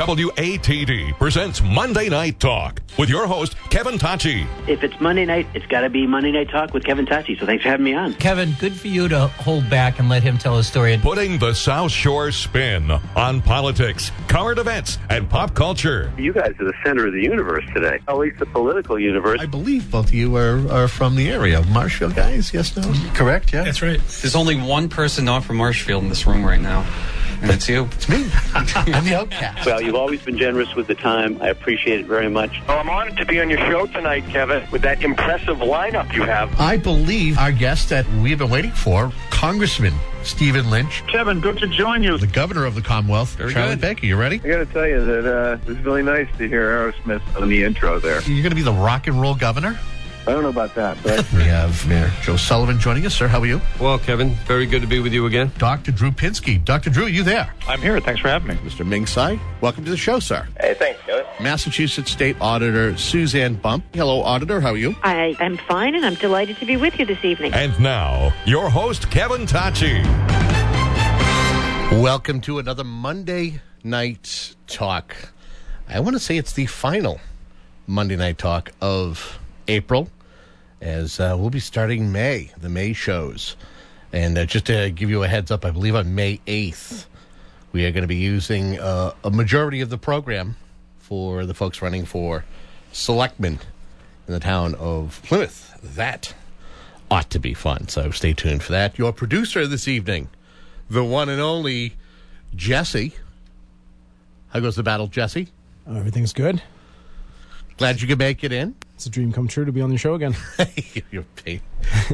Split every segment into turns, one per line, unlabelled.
WATD presents Monday Night Talk with your host, Kevin Tachi.
If it's Monday night, it's got to be Monday Night Talk with Kevin Tachi. So thanks for having me on.
Kevin, good for you to hold back and let him tell his story.
Putting the South Shore spin on politics, current events, and pop culture.
You guys are the center of the universe today, at least the political universe.
I believe both of you are from the area. Marshfield guys, yes, no? Correct, yeah?
That's right. There's only one person not from Marshfield in this room right now, and it's you.
It's me. I'm the outcast.
Well, you've always been generous with the time. I appreciate it very much.
Well, I'm honored to be on your show tonight, Kevin, with that impressive lineup you have.
I believe our guest that we've been waiting for, Congressman Stephen Lynch.
Kevin, good to join you.
The governor of the Commonwealth, Charlotte Baker. You ready?
I got to tell you that it was really nice to hear Aerosmith on the intro there.
You're going to be the rock and roll governor?
I don't know about that, but
We have Mayor Joe Sullivan joining us. Sir, how are you?
Well, Kevin, very good to be with you again.
Dr. Drew Pinsky. Dr. Drew, are you there?
I'm here. Thanks for having me.
Mr. Ming Tsai, welcome to the show, sir.
Hey, thanks, Kevin.
Massachusetts State Auditor Suzanne Bump. Hello, Auditor. How are you?
I am fine, and I'm delighted to be with you this evening.
And now, your host, Kevin Tachi.
Welcome to another Monday Night Talk. I want to say it's the final Monday Night Talk of April, as we'll be starting the May shows. And just to give you a heads up, I believe on May 8th, we are going to be using a majority of the program for the folks running for selectmen in the town of Plymouth. That ought to be fun, so stay tuned for that. Your producer this evening, the one and only Jesse. How goes the battle, Jesse?
Everything's good.
Glad you could make it in.
It's a dream come true to be on the show again.
You're a pain.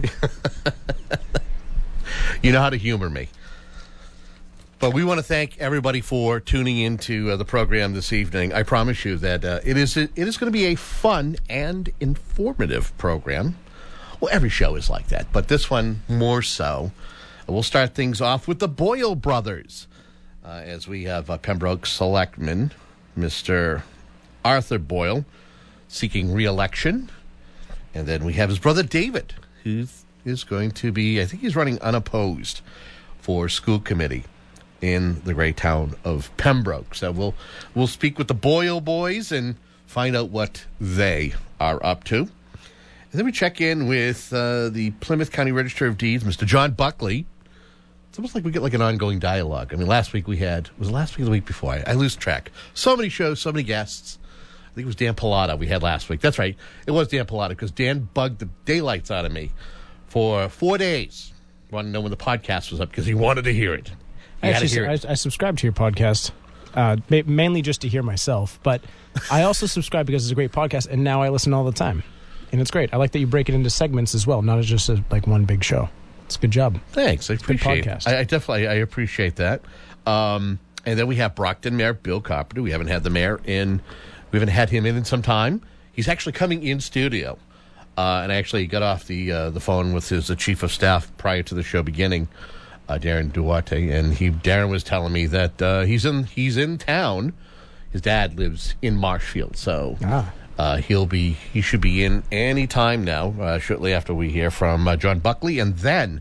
You know how to humor me. But we want to thank everybody for tuning into the program this evening. I promise you that it is going to be a fun and informative program. Well, every show is like that, but this one more so. We'll start things off with the Boyle brothers, as we have Pembroke Selectman, Mr. Arthur Boyle, seeking re-election. And then we have his brother David, who is going to be, I think he's running unopposed for school committee in the great town of Pembroke. So we'll speak with the Boyle boys and find out what they are up to. And then we check in with the Plymouth County Register of Deeds, Mr. John Buckley. It's almost like we get like an ongoing dialogue. I mean, last week was it last week or the week before? I lose track. So many shows, so many guests. I think it was Dan Pallotta we had last week. That's right. It was Dan Pallotta because Dan bugged the daylights out of me for 4 days. Wanted to know when the podcast was up because he wanted to hear it.
I subscribe to your podcast, mainly just to hear myself, but I also subscribe because it's a great podcast, and now I listen all the time. And it's great. I like that you break it into segments as well, not as just like one big show. It's a good job.
Thanks. I appreciate
it.
I definitely appreciate that. And then we have Brockton Mayor Bill Carpenter. We haven't had the mayor in. We haven't had him in some time. He's actually coming in studio. And I actually got off the phone with his chief of staff prior to the show beginning, Darren Duarte, and Darren was telling me that he's in town. His dad lives in Marshfield, so he should be in any time now. Shortly after we hear from John Buckley, and then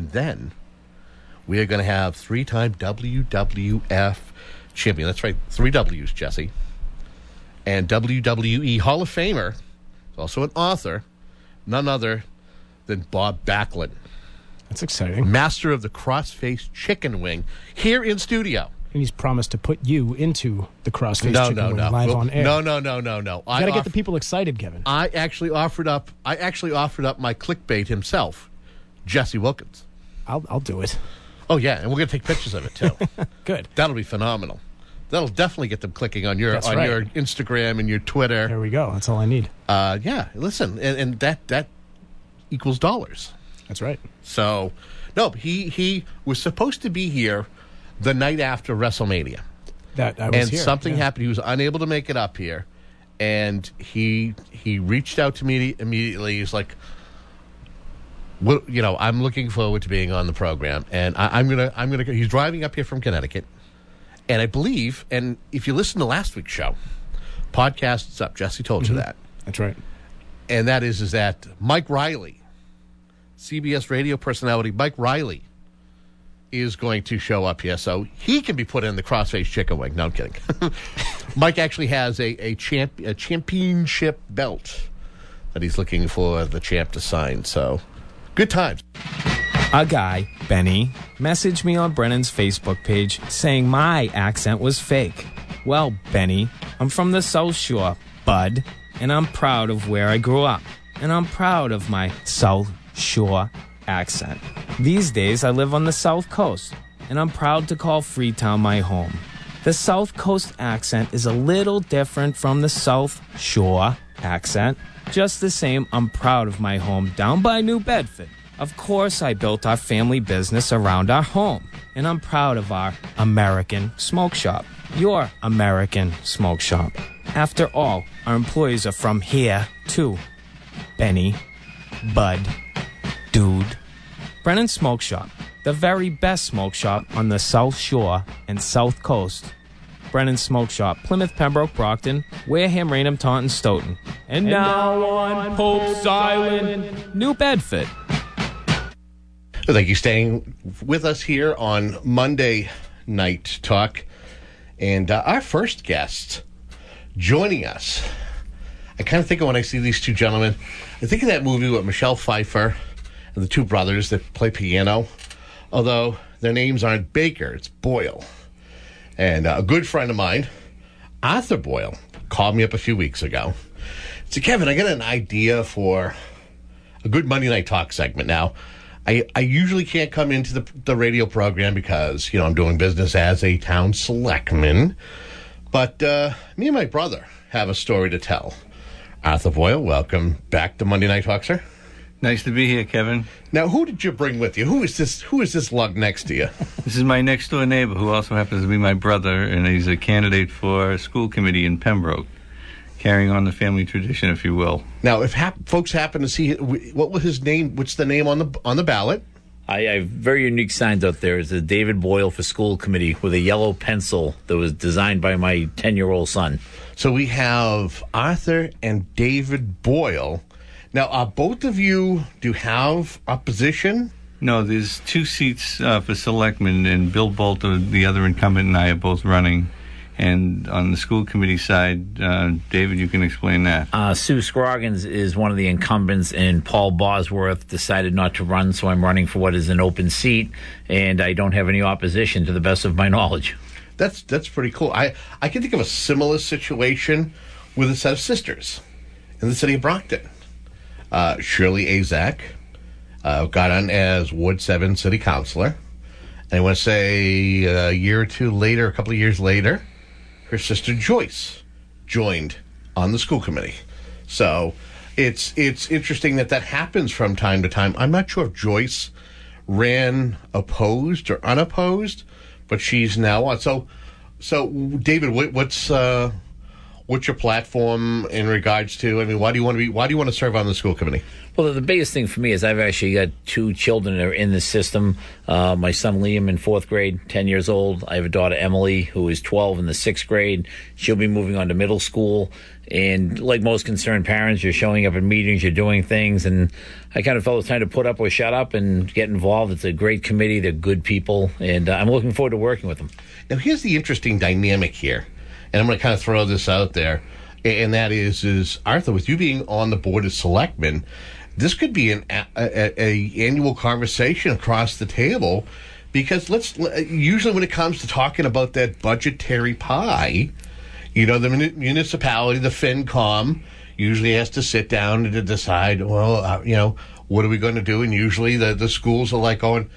we are going to have three-time WWF champion. That's right, 3 W's, Jesse, and WWE Hall of Famer, also an author, none other than Bob Backlund.
That's exciting.
Master of the cross-faced chicken wing, here in studio.
And he's promised to put you into the cross-faced chicken wing live on air.
No.
You got to get the people excited, Kevin.
I actually offered up my clickbait himself, Jesse Wilkins.
I'll do it.
Oh yeah, and we're going to take pictures of it too.
Good.
That'll be phenomenal. That'll definitely get them clicking on your your Instagram and your Twitter.
There we go. That's all I need.
Yeah, listen, and that equals dollars.
That's right.
So, no, he was supposed to be here the night after WrestleMania.
And
something happened. He was unable to make it up here, and he reached out to me immediately. He's like, "Well, I'm looking forward to being on the program, and I'm gonna go." He's driving up here from Connecticut, and I believe, and if you listen to last week's show, podcast is up. Jesse told you that.
That's right.
And that is that Mike Riley, CBS radio personality Mike Riley, is going to show up here, so he can be put in the crossface chicken wing. No, I'm kidding. Mike actually has a championship belt that he's looking for the champ to sign. So, good times.
A guy, Benny, messaged me on Brennan's Facebook page saying my accent was fake. Well, Benny, I'm from the South Shore, bud, and I'm proud of where I grew up. And I'm proud of my South Shore accent. These days, I live on the South Coast, and I'm proud to call Freetown my home. The South Coast accent is a little different from the South Shore accent. Just the same, I'm proud of my home down by New Bedford. Of course, I built our family business around our home, and I'm proud of our American smoke shop. Your American smoke shop. After all, our employees are from here, too. Benny, Bud, Dude. Brennan Smoke Shop, the very best smoke shop on the South Shore and South Coast. Brennan Smoke Shop, Plymouth, Pembroke, Brockton, Wareham, Raynham, Taunton, Stoughton. And now on Pope's Island, New Bedford.
Thank you for staying with us here on Monday Night Talk. And our first guest joining us, I kind of think of when I see these two gentlemen, I think of that movie with Michelle Pfeiffer and the two brothers that play piano, although their names aren't Baker, it's Boyle. And a good friend of mine, Arthur Boyle, called me up a few weeks ago. Said, Kevin, I got an idea for a good Monday Night Talk segment. Now, I usually can't come into the radio program because, I'm doing business as a town selectman. But me and my brother have a story to tell. Arthur Boyle, welcome back to Monday Night Talk, sir.
Nice to be here, Kevin.
Now, who did you bring with you? Who is this lug next to you?
This is my next-door neighbor, who also happens to be my brother, and he's a candidate for a school committee in Pembroke, carrying on the family tradition, if you will.
Now, if folks happen to see, what was his name? What's the name on the ballot?
I have very unique signs out there. It's a David Boyle for school committee with a yellow pencil that was designed by my 10-year-old son.
So we have Arthur and David Boyle. Now, both of you do have opposition?
No, there's two seats for selectmen, and Bill Bolter, the other incumbent, and I are both running. And on the school committee side, David, you can explain that.
Sue Scroggins is one of the incumbents, and Paul Bosworth decided not to run, so I'm running for what is an open seat, and I don't have any opposition to the best of my knowledge.
That's pretty cool. I can think of a similar situation with a set of sisters in the city of Brockton. Shirley Azak got on as Ward 7 city councilor. And I want to say a year or two later, a couple of years later, her sister Joyce joined on the school committee. So it's interesting that happens from time to time. I'm not sure if Joyce ran opposed or unopposed, but she's now on. So David, what's your platform in regards to? I mean, why do you want to serve on the school committee?
Well, the biggest thing for me is I've actually got two children that are in the system. My son Liam in 4th grade, 10 years old. I have a daughter Emily who is 12 in the 6th grade. She'll be moving on to middle school. And like most concerned parents, you're showing up at meetings, you're doing things, and I kind of felt it was time to put up or shut up and get involved. It's a great committee. They're good people, and I'm looking forward to working with them.
Now, here's the interesting dynamic here, and I'm going to kind of throw this out there, and that is Arthur, with you being on the board of selectmen, this could be an annual conversation across the table, because usually when it comes to talking about that budgetary pie, the municipality, the FinCom, usually has to sit down and to decide, what are we going to do? And usually the schools are like going,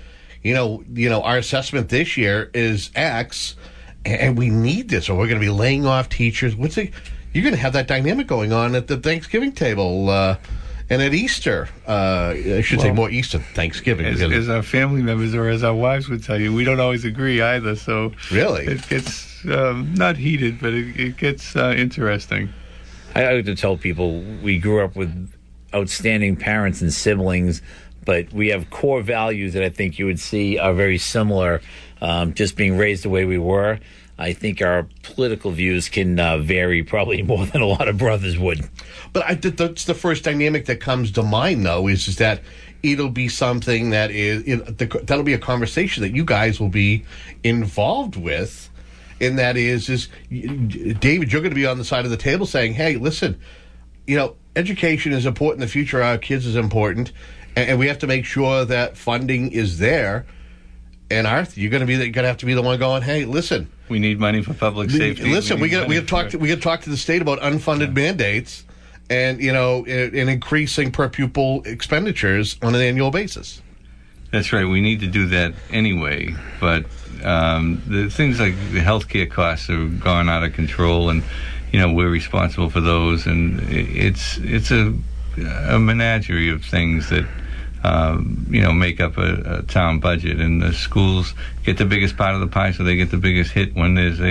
our assessment this year is X, and we need this, or we're going to be laying off teachers. You're going to have that dynamic going on at the Thanksgiving table and at Easter. I should say more Easter than Thanksgiving.
As our family members or as our wives would tell you, we don't always agree either. So
really,
it gets not heated, but it gets interesting.
I like to tell people we grew up with outstanding parents and siblings, but we have core values that I think you would see are very similar, just being raised the way we were. I think our political views can vary probably more than a lot of brothers would.
But that's the first dynamic that comes to mind, though, is that it'll be something that'll be a conversation that you guys will be involved with. and that is David, you're going to be on the side of the table saying, hey, listen, education is important. The future of our kids is important, and we have to make sure that funding is there. And Arthur, you're going to have to be the one going, hey, listen.
We need money for public safety.
Listen, we got to talk to the state about unfunded mandates and and increasing per pupil expenditures on an annual basis.
That's right. We need to do that anyway. But the things like the healthcare costs have gone out of control, and we're responsible for those. And it's a menagerie of things that make up a town budget, and the schools get the biggest part of the pie, so they get the biggest hit when there's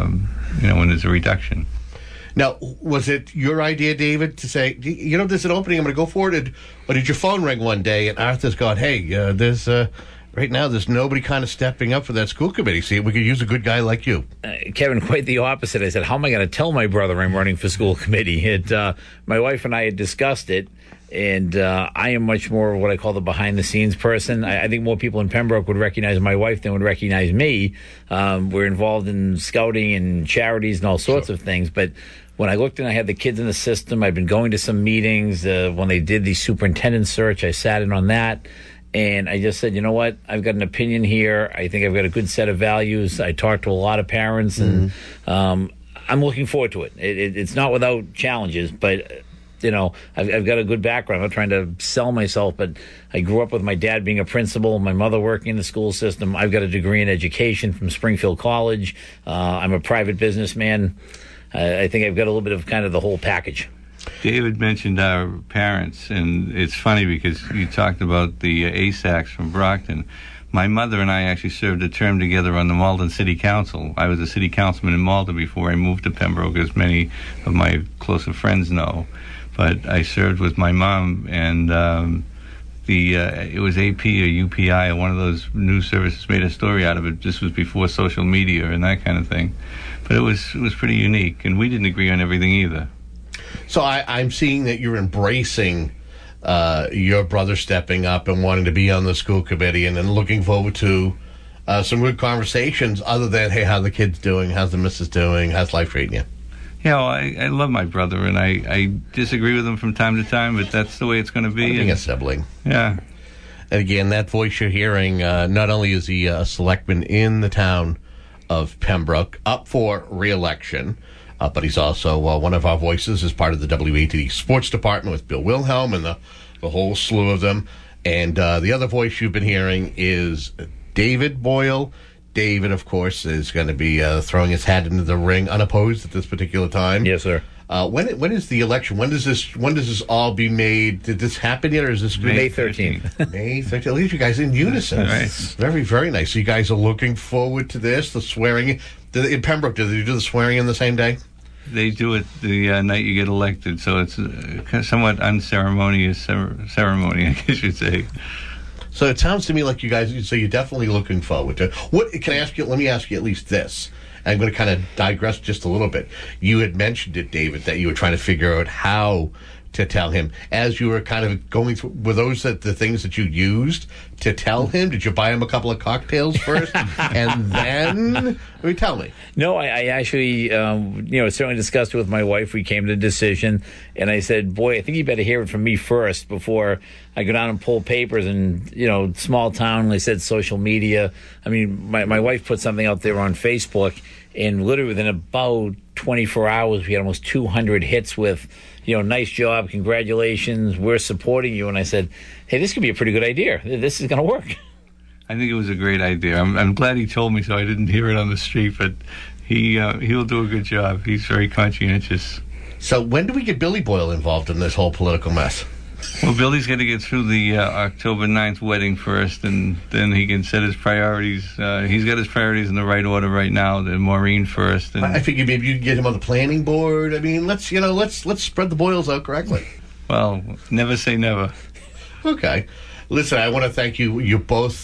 a reduction.
Now, was it your idea, David, to say, there's an opening, I'm going to go for it, or did your phone ring one day and Arthur's gone, hey, there's right now there's nobody kind of stepping up for that school committee seat. We could use a good guy like you.
Kevin, quite the opposite. I said, how am I going to tell my brother I'm running for school committee? My wife and I had discussed it. And I am much more of what I call the behind-the-scenes person. I think more people in Pembroke would recognize my wife than would recognize me. We're involved in scouting and charities and all sorts of things. But when I looked and I had the kids in the system, I've been going to some meetings. When they did the superintendent search, I sat in on that. And I just said, you know what? I've got an opinion here. I think I've got a good set of values. I talked to a lot of parents, and I'm looking forward to it. It's not without challenges, but... I've got a good background. I'm not trying to sell myself, but I grew up with my dad being a principal, my mother working in the school system. I've got a degree in education from Springfield College. I'm a private businessman. I think I've got a little bit of kind of the whole package.
David mentioned our parents, and it's funny because you talked about the ASACs from Brockton. My mother and I actually served a term together on the Malden City Council. I was a city councilman in Malden before I moved to Pembroke, as many of my closer friends know. But I served with my mom, and it was AP or UPI, or one of those news services made a story out of it. This was before social media and that kind of thing. But it was pretty unique, and we didn't agree on everything either.
So I'm seeing that you're embracing your brother stepping up and wanting to be on the school committee, and then looking forward to some good conversations other than, hey, how the kids doing? How's the missus doing? How's life treating you?
Yeah, well, I love my brother, and I disagree with him from time to time, but that's the way it's going to be.
Being a sibling.
Yeah.
And again, that voice you're hearing, not only is he a selectman in the town of Pembroke, up for re-election, but he's also one of our voices as part of the WATD Sports Department with Bill Wilhelm and the whole slew of them. And the other voice you've been hearing is David Boyle. David, of course, is going to be throwing his hat into the ring unopposed at this particular time.
Yes, sir.
When is the election? When does this all be made? Did this happen yet, or is this
May 13th?
May 13th. At least you guys in unison.
Nice.
Very, very nice. So you guys are looking forward to this. The swearing in Pembroke. Do they do the swearing in the same day?
They do it the night you get elected, so it's a somewhat unceremonious ceremony, I guess you'd say.
So it sounds to me like you guys, so you're definitely looking forward to it. What can I ask you? Let me ask you at least this. I'm going to kind of digress just a little bit. You had mentioned it, David, that you were trying to figure out how to tell him. As you were kind of going through, were those the things that you used to tell him? Did you buy him a couple of cocktails first? And then, tell me.
No, I actually, certainly discussed it with my wife. We came to a decision, and I said, boy, I think you better hear it from me first before I go down and pull papers. And, small town, they said social media. I mean, my wife put something out there on Facebook, and literally within about 24 hours, we had almost 200 hits with, nice job, congratulations, we're supporting you. And I said, hey, this could be a pretty good idea. This is going to work.
I think it was a great idea. I'm glad he told me so I didn't hear it on the street, but he'll do a good job. He's very conscientious.
So when do we get Billy Boyle involved in this whole political mess?
Well, Billy's got to get through the October 9th wedding first, and then he can set his priorities. He's got his priorities in the right order right now. Then Maureen first. And
I figured maybe you could get him on the planning board. I mean, let's spread the Boyles out correctly.
Well, never say never.
Okay. Listen, I want to thank you both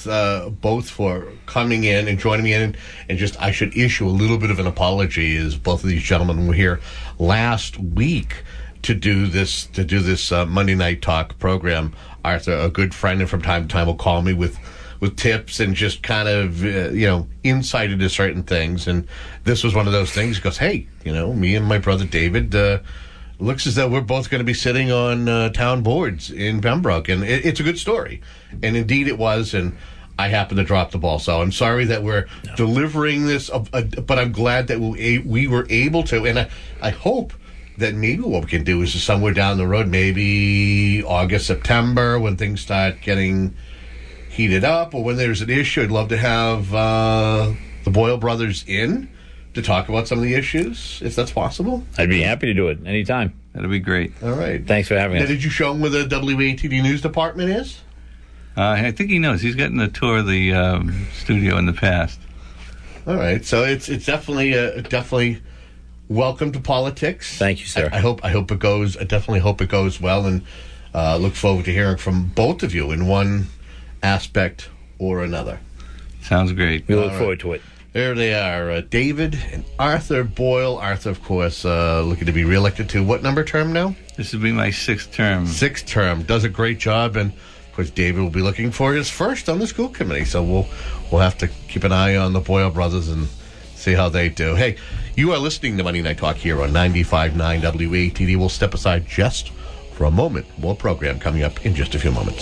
for coming in and joining me in, and just I should issue a little bit of an apology, as both of these gentlemen were here last week to do this Monday Night Talk program. Arthur, a good friend, and from time to time will call me with with tips and just kind of, insight into certain things. And this was one of those things. He goes, hey, me and my brother David, looks as though we're both going to be sitting on town boards in Pembroke. And it's a good story. And indeed it was. And I happened to drop the ball. So I'm sorry that we're delivering this, but I'm glad that we were able to. And I hope that maybe what we can do is somewhere down the road, maybe August, September, when things start getting heated up, or when there's an issue, I'd love to have the Boyle brothers in to talk about some of the issues, if that's possible.
I'd be happy to do it anytime.
That'd be great.
All right.
Thanks for having us.
Now, did you show him where the WATD news department is?
I think he knows. He's gotten a tour of the studio in the past.
All right. So it's definitely welcome to politics.
Thank you, sir.
I hope it goes. I definitely hope it goes well, and look forward to hearing from both of you in one aspect or another.
Sounds great.
We look forward to it.
There they are, David and Arthur Boyle. Arthur, of course, looking to be reelected to what number term now?
This will be my 6th term.
6th term. Does a great job, and of course, David will be looking for his first on the school committee. So we'll have to keep an eye on the Boyle brothers and see how they do. Hey, you are listening to Monday Night Talk here on 95.9 WATD. We'll step aside just for a moment. More program coming up in just a few moments.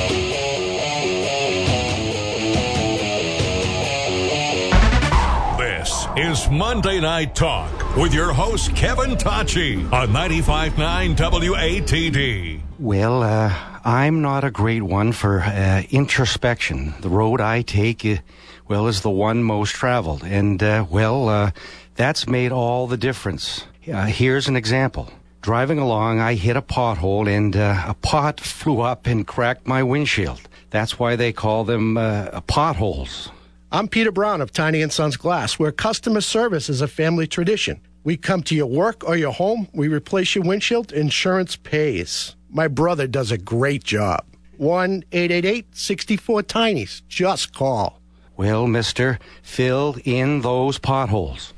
This is Monday Night Talk with your host, Kevin Tachi, on 95.9 WATD.
Well, I'm not a great one for introspection. The road I take, is the one most traveled. And, that's made all the difference. Here's an example. Driving along, I hit a pothole, and a pot flew up and cracked my windshield. That's why they call them potholes.
I'm Peter Brown of Tiny & Sons Glass, where customer service is a family tradition. We come to your work or your home, we replace your windshield, insurance pays. My brother does a great job. 1-888-64-TINIES. Just call.
Well, mister, fill in those potholes.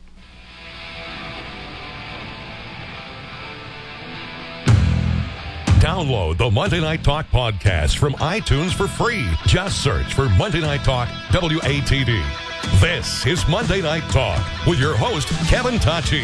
Download the Monday Night Talk podcast from iTunes for free. Just search for Monday Night Talk WATD. This is Monday Night Talk with your host, Kevin Tachi.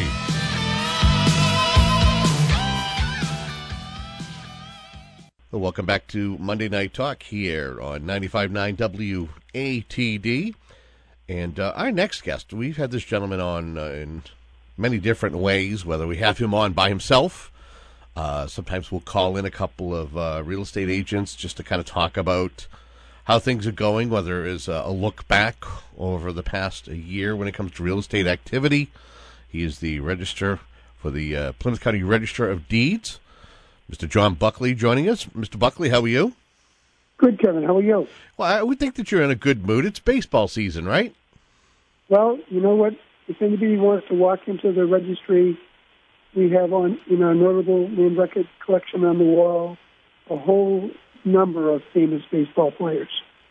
Well, welcome back to Monday Night Talk here on 95.9 WATD. And our next guest, we've had this gentleman on in many different ways, whether we have him on by himself. Sometimes we'll call in a couple of real estate agents just to kind of talk about how things are going, whether it's a look back over the past year when it comes to real estate activity. He is the registrar for the Plymouth County Register of Deeds. Mr. John Buckley joining us. Mr. Buckley, how are you?
Good, Kevin. How are you?
Well, I would think that you're in a good mood. It's baseball season, right?
Well, you know what? If anybody wants to walk into the registry, we have on in our notable name record collection on the wall a whole number of famous baseball players.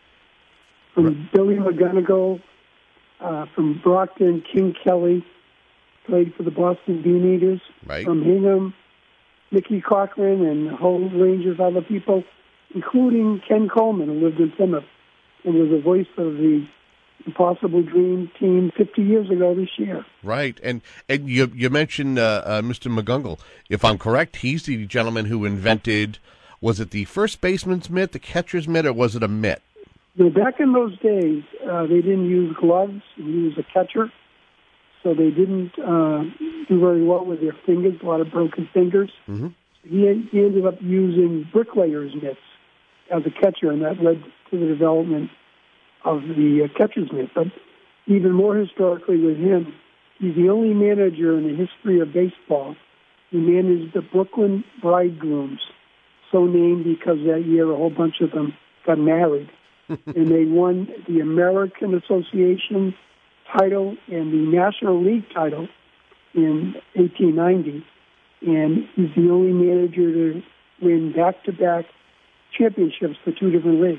From Billy McGonigal, from Brockton, King Kelly, played for the Boston Bean Eaters.
Right.
From Hingham, Mickey Cochran, and a whole range of other people, including Ken Coleman, who lived in Plymouth and was the voice of the Impossible Dream team 50 years ago this year.
Right, and you mentioned Mr. McGonigal. If I'm correct, he's the gentleman who invented, was it the first baseman's mitt, the catcher's mitt, or was it a mitt?
Now, back in those days, they didn't use gloves. He was a catcher, so they didn't do very well with their fingers, a lot of broken fingers.
Mm-hmm.
He ended up using bricklayers' mitts as a catcher, and that led to the development of the catcher's mitt. But even more historically with him, he's the only manager in the history of baseball who managed the Brooklyn Bridegrooms, so named because that year a whole bunch of them got married. And they won the American Association title and the National League title in 1890. And he's the only manager to win back-to-back championships for two different leagues.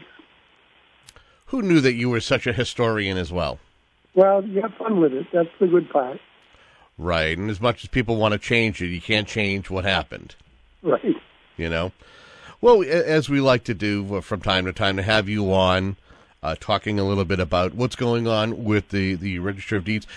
Who knew that you were such a historian as well?
Well, you have fun with it. That's the good part.
Right, and as much as people want to change it, you can't change what happened.
Right.
You know? Well, as we like to do from time to time, to have you on talking a little bit about what's going on with the Register of Deeds.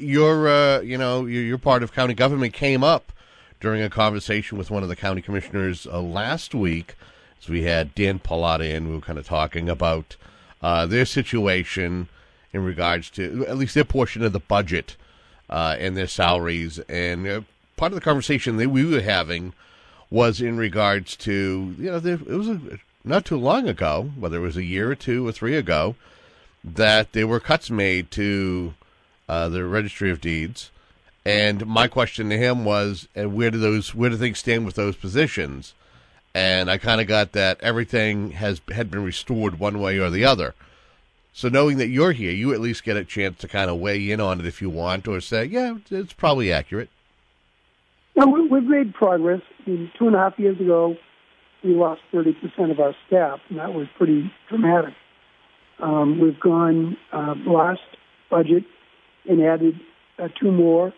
Your part of county government came up during a conversation with one of the county commissioners last week. So we had Dan Pallotta in. We were kind of talking about their situation in regards to at least their portion of the budget and their salaries. And part of the conversation that we were having was in regards to, it was not too long ago, whether it was a year or 2 or 3 ago, that there were cuts made to the Registry of Deeds. And my question to him was, where do things stand with those positions? And I kind of got that everything had been restored one way or the other. So knowing that you're here, you at least get a chance to kind of weigh in on it if you want, or say, yeah, it's probably accurate.
No, we've made progress. 2.5 years ago, we lost 30% of our staff, and that was pretty dramatic. We've gone last budget and added 2 more.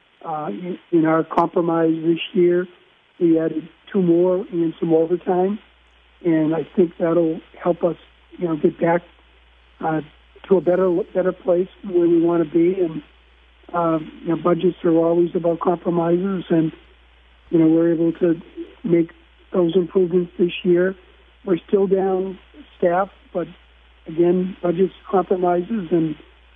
In our compromise this year, we added 2 more and some overtime, and I think that'll help us, get back to a better place where we want to be. And budgets are always about compromises, and we're able to make those improvements this year. We're still down staff, but again, budgets compromises, and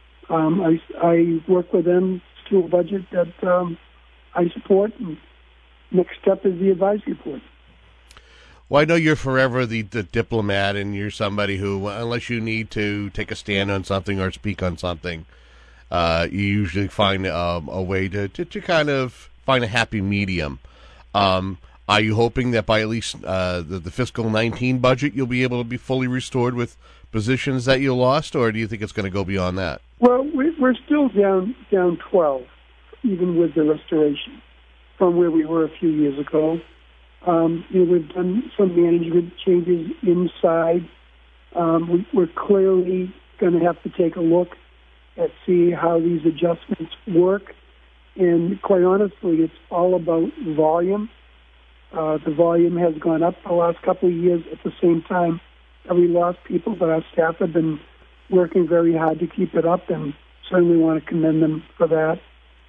I work with them to a budget that I support. And next step is the advisory board.
Well, I know you're forever the diplomat, and you're somebody who, unless you need to take a stand on something or speak on something, you usually find a way to kind of find a happy medium. Are you hoping that by at least the fiscal 19 budget, you'll be able to be fully restored with positions that you lost, or do you think it's going to go beyond that?
Well, we're still down 12, even with the restoration from where we were a few years ago. We've done some management changes inside. We're clearly going to have to take a look at see how these adjustments work. And quite honestly, it's all about volume. The volume has gone up the last couple of years. At the same time, we lost people, but our staff have been working very hard to keep it up, and certainly want to commend them for that.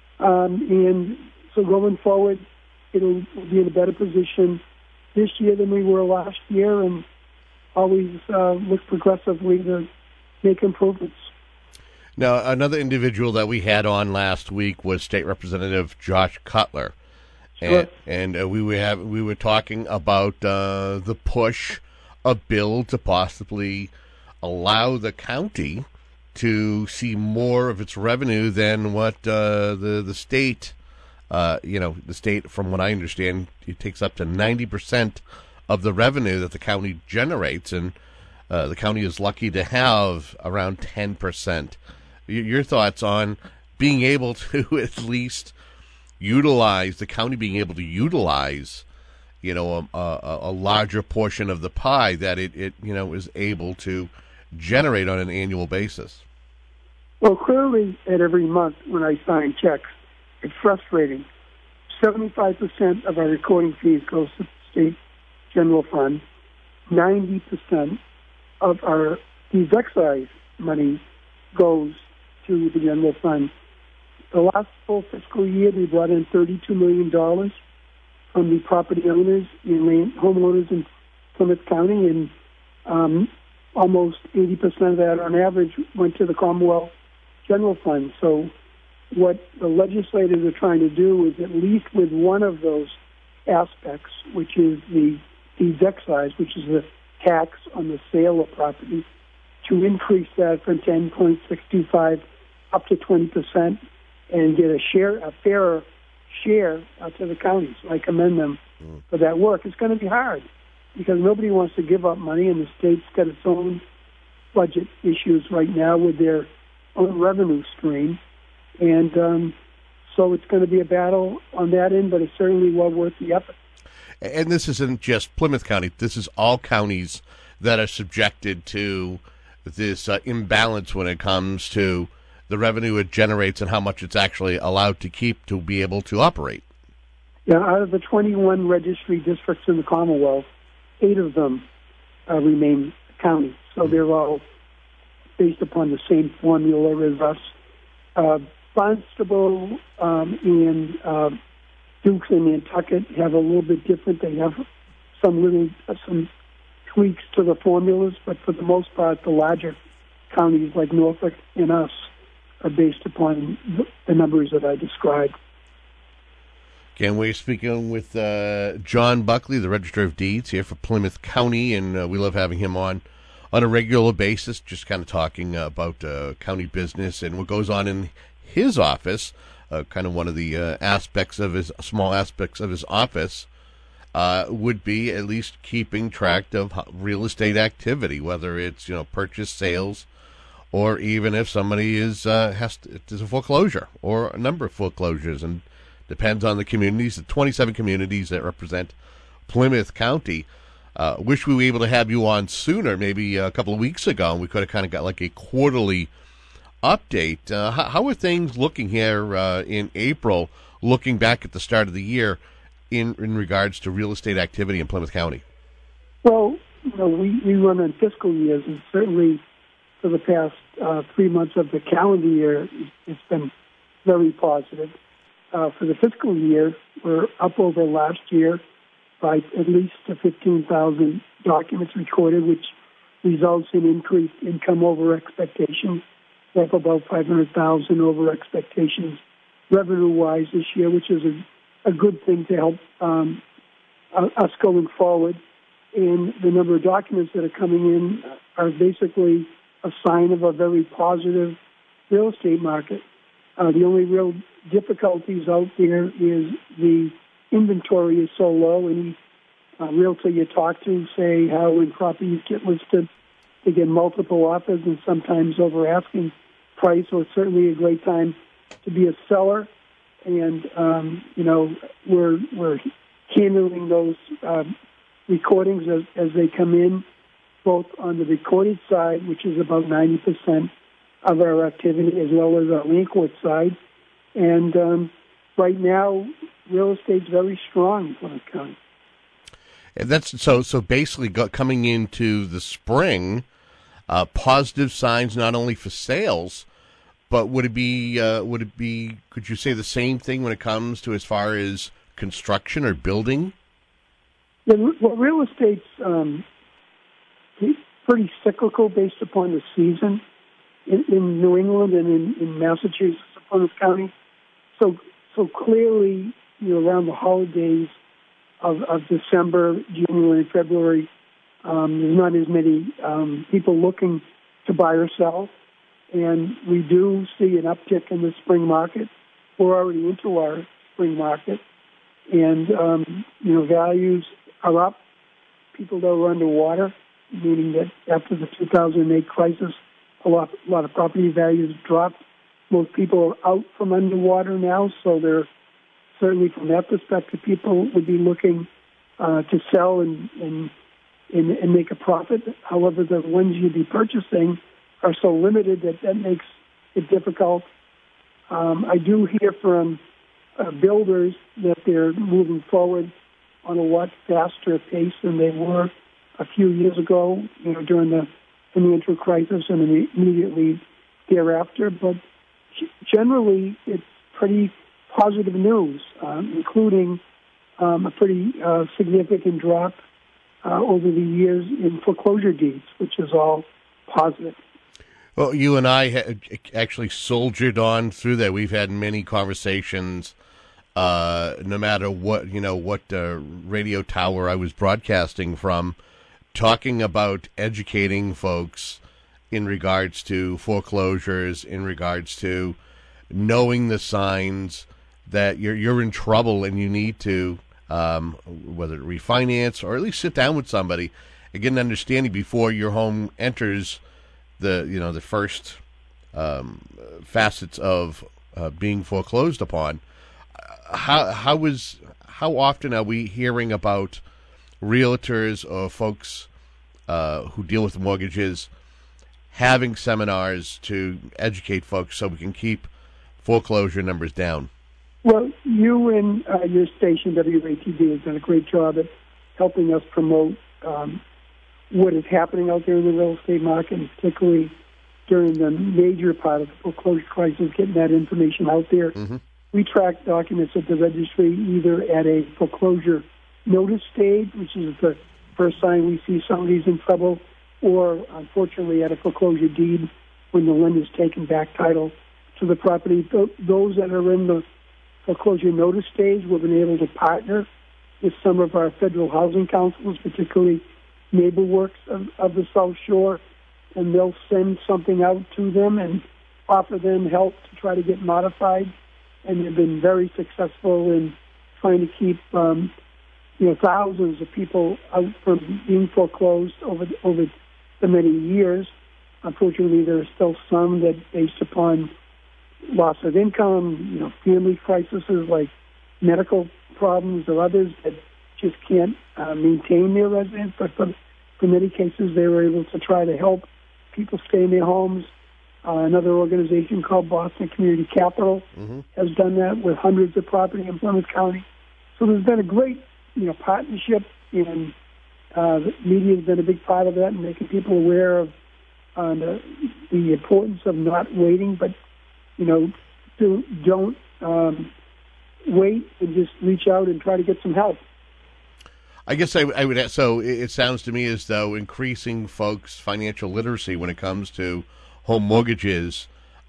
And so going forward, it'll be in a better position this year than we were last year, and always look progressively to make improvements.
Now, another individual that we had on last week was State Representative Josh Cutler.
Sure.
And we were talking about the push, a bill to possibly allow the county to see more of its revenue than what the state, the state, from what I understand, it takes up to 90% of the revenue that the county generates, and the county is lucky to have around 10%. Your thoughts on being able to at least utilize, the county being able to utilize, a larger portion of the pie that it is able to generate on an annual basis?
Well, clearly at every month when I sign checks, it's frustrating. 75% of our recording fees goes to the state general fund. 90% of our these excise money goes to the general fund. The last full fiscal year, we brought in $32 million from the property owners and homeowners in Plymouth County, and almost 80% of that, on average, went to the Commonwealth General Fund. So what the legislators are trying to do is, at least with one of those aspects, which is the excise, which is the tax on the sale of property, to increase that from 10.625 up to 20% and get a fairer share to the county. So I commend them for that work. It's going to be hard because nobody wants to give up money, and the state's got its own budget issues right now with their own revenue stream. And so it's going to be a battle on that end, but it's certainly well worth the effort.
And this isn't just Plymouth County. This is all counties that are subjected to this imbalance when it comes to the revenue it generates and how much it's actually allowed to keep to be able to operate.
Yeah, out of the 21 registry districts in the Commonwealth, 8 of them remain county. So they're all based upon the same formula as us. Barnstable and Dukes and Nantucket have a little bit different. They have some tweaks to the formulas, but for the most part, the larger counties like Norfolk and us are based upon the numbers that I described.
Again, we're speaking with John Buckley, the Register of Deeds here for Plymouth County, and we love having him on a regular basis, just kind of talking about county business and what goes on in his office. Kind of one of the small aspects of his office would be at least keeping track of real estate activity, whether it's purchase, sales, or even if somebody there's a foreclosure or a number of foreclosures, and depends on the communities, the 27 communities that represent Plymouth County. Wish we were able to have you on sooner, maybe a couple of weeks ago, and we could have kind of got like a quarterly update. How are things looking here in April, looking back at the start of the year in regards to real estate activity in Plymouth County?
Well, we run on fiscal years, and certainly for the past 3 months of the calendar year, it's been very positive. For the fiscal year, we're up over last year by at least 15,000 documents recorded, which results in increased income over expectations. We're up about 500,000 over expectations revenue-wise this year, which is a good thing to help us going forward. And the number of documents that are coming in are basically a sign of a very positive real estate market. The only real difficulties out there is the inventory is so low. Any realtor you talk to say how when properties get listed, they get multiple offers and sometimes over asking price. So it's certainly a great time to be a seller. And, we're handling those recordings as they come in, both on the recorded side, which is about 90% of our activity, as well as our land court side. And right now, real estate's very strong in Plymouth County.
And that's so basically coming into the spring, positive signs not only for sales, but would it be could you say the same thing when it comes to as far as construction or building?
Yeah, well, real estate's pretty cyclical based upon the season in New England and in Massachusetts, Plymouth County. So clearly, around the holidays of December, January, and February, there's not as many people looking to buy or sell. And we do see an uptick in the spring market. We're already into our spring market. And, values are up. People that were underwater, meaning that after the 2008 crisis, a lot of property values dropped. Most people are out from underwater now, so they're certainly from that perspective, people would be looking to sell and make a profit. However, the ones you'd be purchasing are so limited that makes it difficult. I do hear from builders that they're moving forward on a lot faster pace than they were a few years ago, during the financial crisis and immediately thereafter. But generally, it's pretty positive news, including a pretty significant drop over the years in foreclosure deeds, which is all positive.
Well, you and I actually soldiered on through that. We've had many conversations, no matter what radio tower I was broadcasting from, talking about educating folks in regards to foreclosures, in regards to knowing the signs that you're in trouble and you need to whether refinance or at least sit down with somebody and get an understanding before your home enters the first facets of being foreclosed upon. How often are we hearing about realtors or folks who deal with mortgages having seminars to educate folks so we can keep foreclosure numbers down?
Well, you and your station, WATD, has done a great job at helping us promote what is happening out there in the real estate market, and particularly during the major part of the foreclosure crisis, getting that information out there. We track documents at the registry either at a foreclosure notice stage, which is the first sign we see somebody's in trouble, or unfortunately at a foreclosure deed when the lender's taken back title to the property. Those that are in the foreclosure notice stage, we've been able to partner with some of our federal housing councils, particularly NeighborWorks of the South Shore, and they'll send something out to them and offer them help to try to get modified. And they've been very successful in trying to keep thousands of people out from being foreclosed over the many years. Unfortunately, there are still some that, based upon loss of income, family crises like medical problems or others, that just can't maintain their residence. But for many cases, they were able to try to help people stay in their homes. Another organization called Boston Community Capital has done that with hundreds of property in Plymouth County. So there's been a great, partnership, and the media has been a big part of that, and making people aware of the importance of not waiting, but don't wait and just reach out and try to get some help.
I guess I would. So it sounds to me as though increasing folks' financial literacy when it comes to home mortgages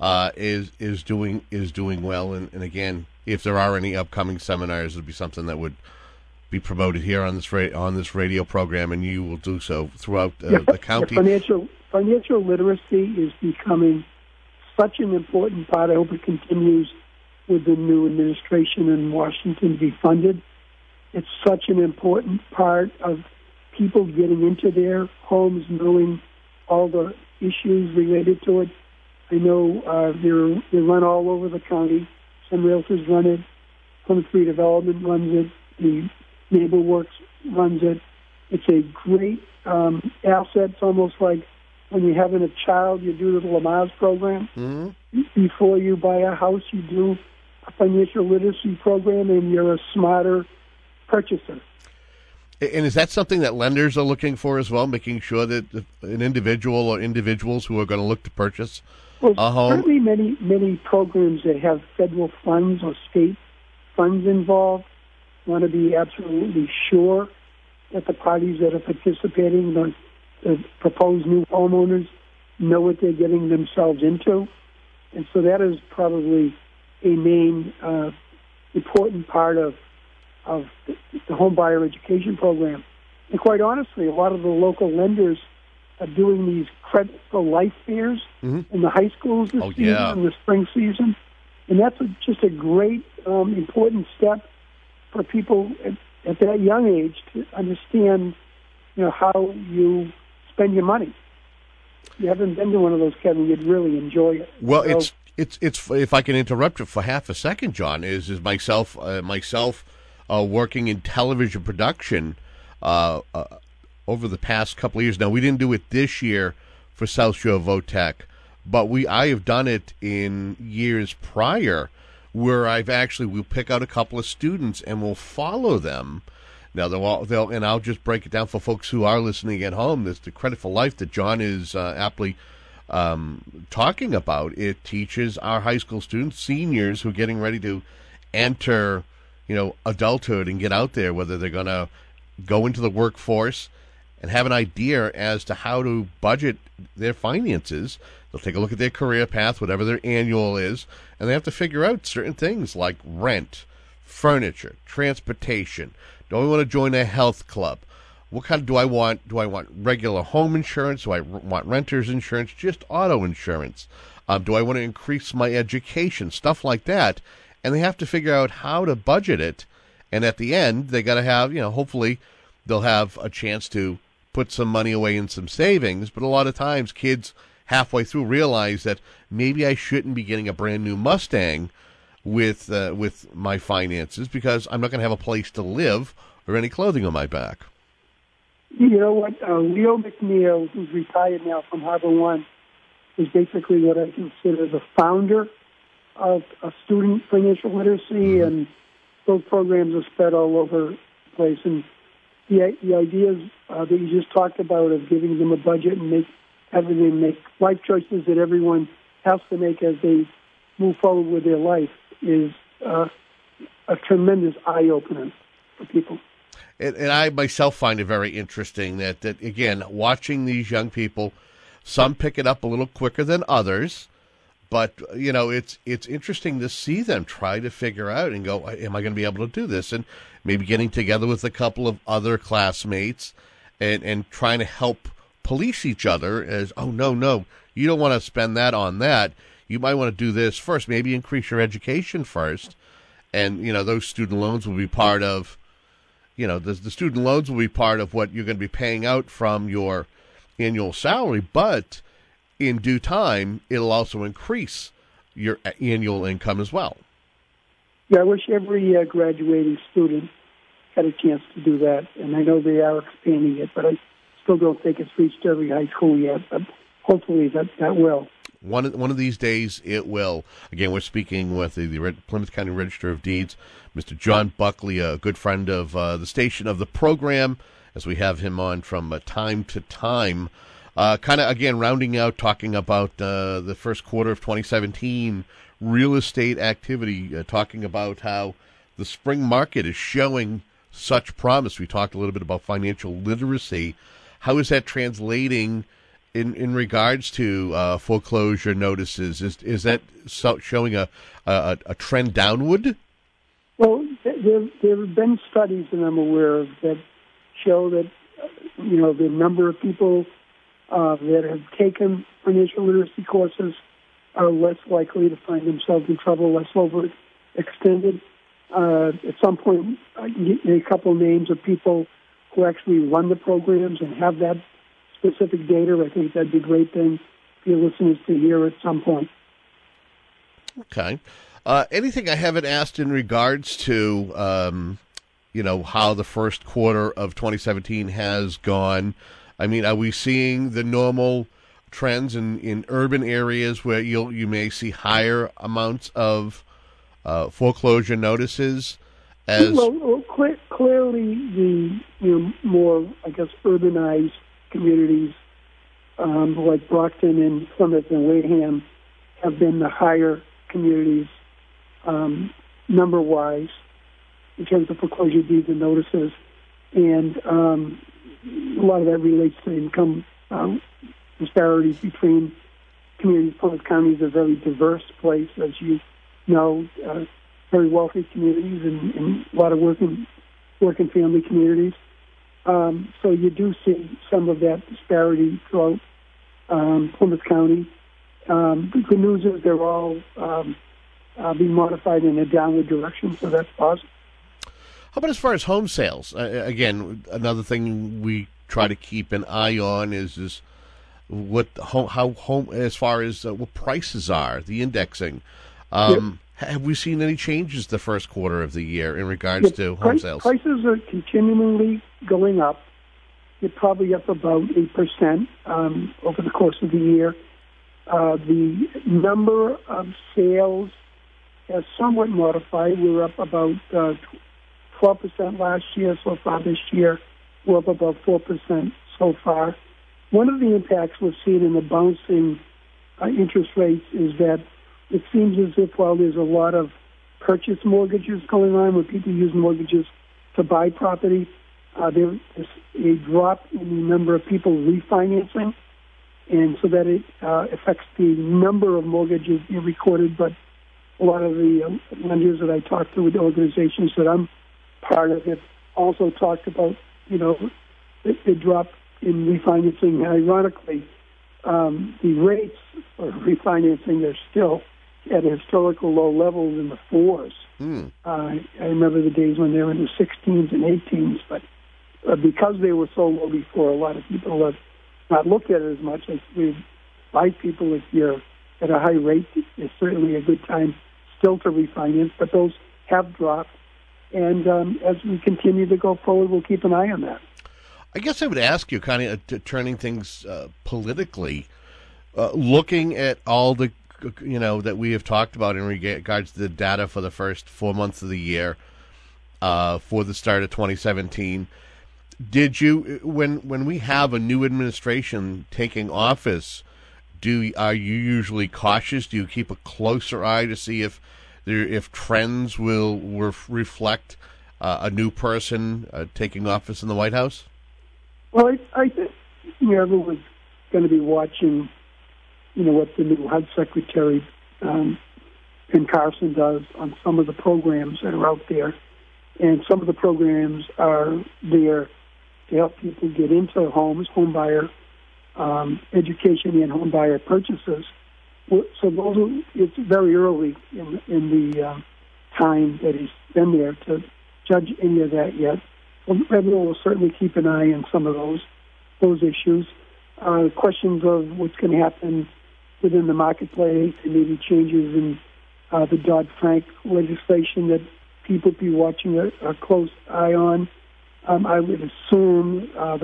is doing well. And again, if there are any upcoming seminars, it'll be something that would be promoted here on this radio program, and you will do so throughout the county.
Financial literacy is becoming such an important part. I hope it continues with the new administration in Washington to be funded. It's such an important part of people getting into their homes, knowing all the issues related to it. I know they run all over the county. Some realtors run it. Plymouth Redevelopment runs it. The NeighborWorks runs it. It's a great asset. It's almost like when you're having a child, you do the Lamaze program. Before you buy a house, you do a financial literacy program, and you're a smarter purchaser.
And is that something that lenders are looking for as well, making sure that an individual or individuals who are going to look to purchase a home?
Certainly many programs that have federal funds or state funds involved want to be absolutely sure that the parties that are participating, the proposed new homeowners, know what they're getting themselves into. And so that is probably a main important part of the home buyer education program. And quite honestly, a lot of the local lenders are doing these credit for life fairs in the high schools this season, in the spring season. And that's just a great, important step for people at that young age to understand, how you spend your money. If you haven't been to one of those, Kevin, you'd really enjoy it.
Well, it's if I can interrupt you for half a second, John, is myself working in television production over the past couple of years. Now, we didn't do it this year for South Shore Votech, but I have done it in years prior, where we'll pick out a couple of students and we'll follow them. Now, and I'll just break it down for folks who are listening at home. This the Credit for Life that John is aptly talking about. It teaches our high school students, seniors who are getting ready to enter, adulthood and get out there, whether they're going to go into the workforce and have an idea as to how to budget their finances. They'll take a look at their career path, whatever their annual is, and they have to figure out certain things like rent, furniture, transportation. Do I want to join a health club? What kind do I want? Do I want regular home insurance? Do I want renter's insurance? Just auto insurance? Do I want to increase my education? Stuff like that. And they have to figure out how to budget it. And at the end, they got to have, hopefully they'll have a chance to put some money away in some savings. But a lot of times kids halfway through realize that maybe I shouldn't be getting a brand new Mustang with my finances, because I'm not going to have a place to live or any clothing on my back.
You know what? Leo McNeil, who's retired now from Harbor One, is basically what I consider the founder of student financial literacy, and those programs are spread all over the place. And the ideas that you just talked about of giving them a budget and having them make life choices that everyone has to make as they move forward with their life is a tremendous eye-opener for people.
And I myself find it very interesting that again, watching these young people, some pick it up a little quicker than others, but, it's interesting to see them try to figure out and go, am I going to be able to do this? And maybe getting together with a couple of other classmates and trying to help police each other as, oh, no, you don't want to spend that on that. You might want to do this first, maybe increase your education first. And, those student loans will be part of, the student loans will be part of what you're going to be paying out from your annual salary, but in due time, it'll also increase your annual income as well.
Yeah, I wish every graduating student had a chance to do that, and I know they are expanding it, but I still don't think it's reached every high school yet, but hopefully that will.
One of these days, it will. Again, we're speaking with the Plymouth County Register of Deeds, Mr. John Buckley, a good friend of the station, of the program, as we have him on from time to time. Kind of, again, rounding out, talking about the first quarter of 2017 real estate activity, talking about how the spring market is showing such promise. We talked a little bit about financial literacy. How is that translating in regards to foreclosure notices? Is that showing a trend downward?
Well, there have been studies that I'm aware of that show that the number of people that have taken financial literacy courses are less likely to find themselves in trouble, less overextended. At some point, a couple names of people who actually run the programs and have that specific data. I think that'd be a great thing for your listeners to hear at some point.
Okay. Anything I haven't asked in regards to, how the first quarter of 2017 has gone? I mean, are we seeing the normal trends in urban areas where you may see higher amounts of foreclosure notices?
Clearly the more, urbanized communities like Brockton and Plymouth and Wareham have been the higher communities number-wise in terms of foreclosure deeds and notices. And a lot of that relates to income disparities between communities. Plymouth County is a very diverse place, as you know, very wealthy communities and a lot of working family communities. So you do see some of that disparity throughout Plymouth County. The good news is they're all being modified in a downward direction, so that's positive.
How about as far as home sales? Again, another thing we try to keep an eye on is what as far as what prices are, the indexing. Have we seen any changes the first quarter of the year in regards to home sales?
Prices are continually going up. They're probably up about 8% over the course of the year. The number of sales has somewhat modified. We were up about 12% last year. So far this year, we're up about 4% so far. One of the impacts we've seen in the bouncing interest rates is that it seems as if while there's a lot of purchase mortgages going on where people use mortgages to buy property, there is a drop in the number of people refinancing, and so that it affects the number of mortgages being recorded. But a lot of the lenders that I talked to with the organizations that I'm part of have also talked about, the drop in refinancing. Ironically, the rates for refinancing are still at historical low levels in the 4s. I remember the days when they were in the 16s and 18s, but because they were so low before, a lot of people have not looked at it as much. We advise people, if you're at a high rate, it's certainly a good time still to refinance, but those have dropped. And as we continue to go forward, we'll keep an eye on that.
I guess I would ask you, kind of turning things politically, looking at all the, that we have talked about in regards to the data for the first 4 months of the year, for the start of 2017. Did you, when we have a new administration taking office, are you usually cautious? Do you keep a closer eye to see if trends will reflect a new person taking office in the White House?
Well, I think everyone's going to be watching, what the new HUD Secretary Ben Carson does on some of the programs that are out there. And some of the programs are there to help people get into homes, home buyer education and home buyer purchases. So it's very early in the time that he's been there to judge any of that yet. Well, everyone will certainly keep an eye on some of those issues. Questions of what's going to happen within the marketplace and maybe changes in the Dodd-Frank legislation that people be watching a close eye on. I would assume the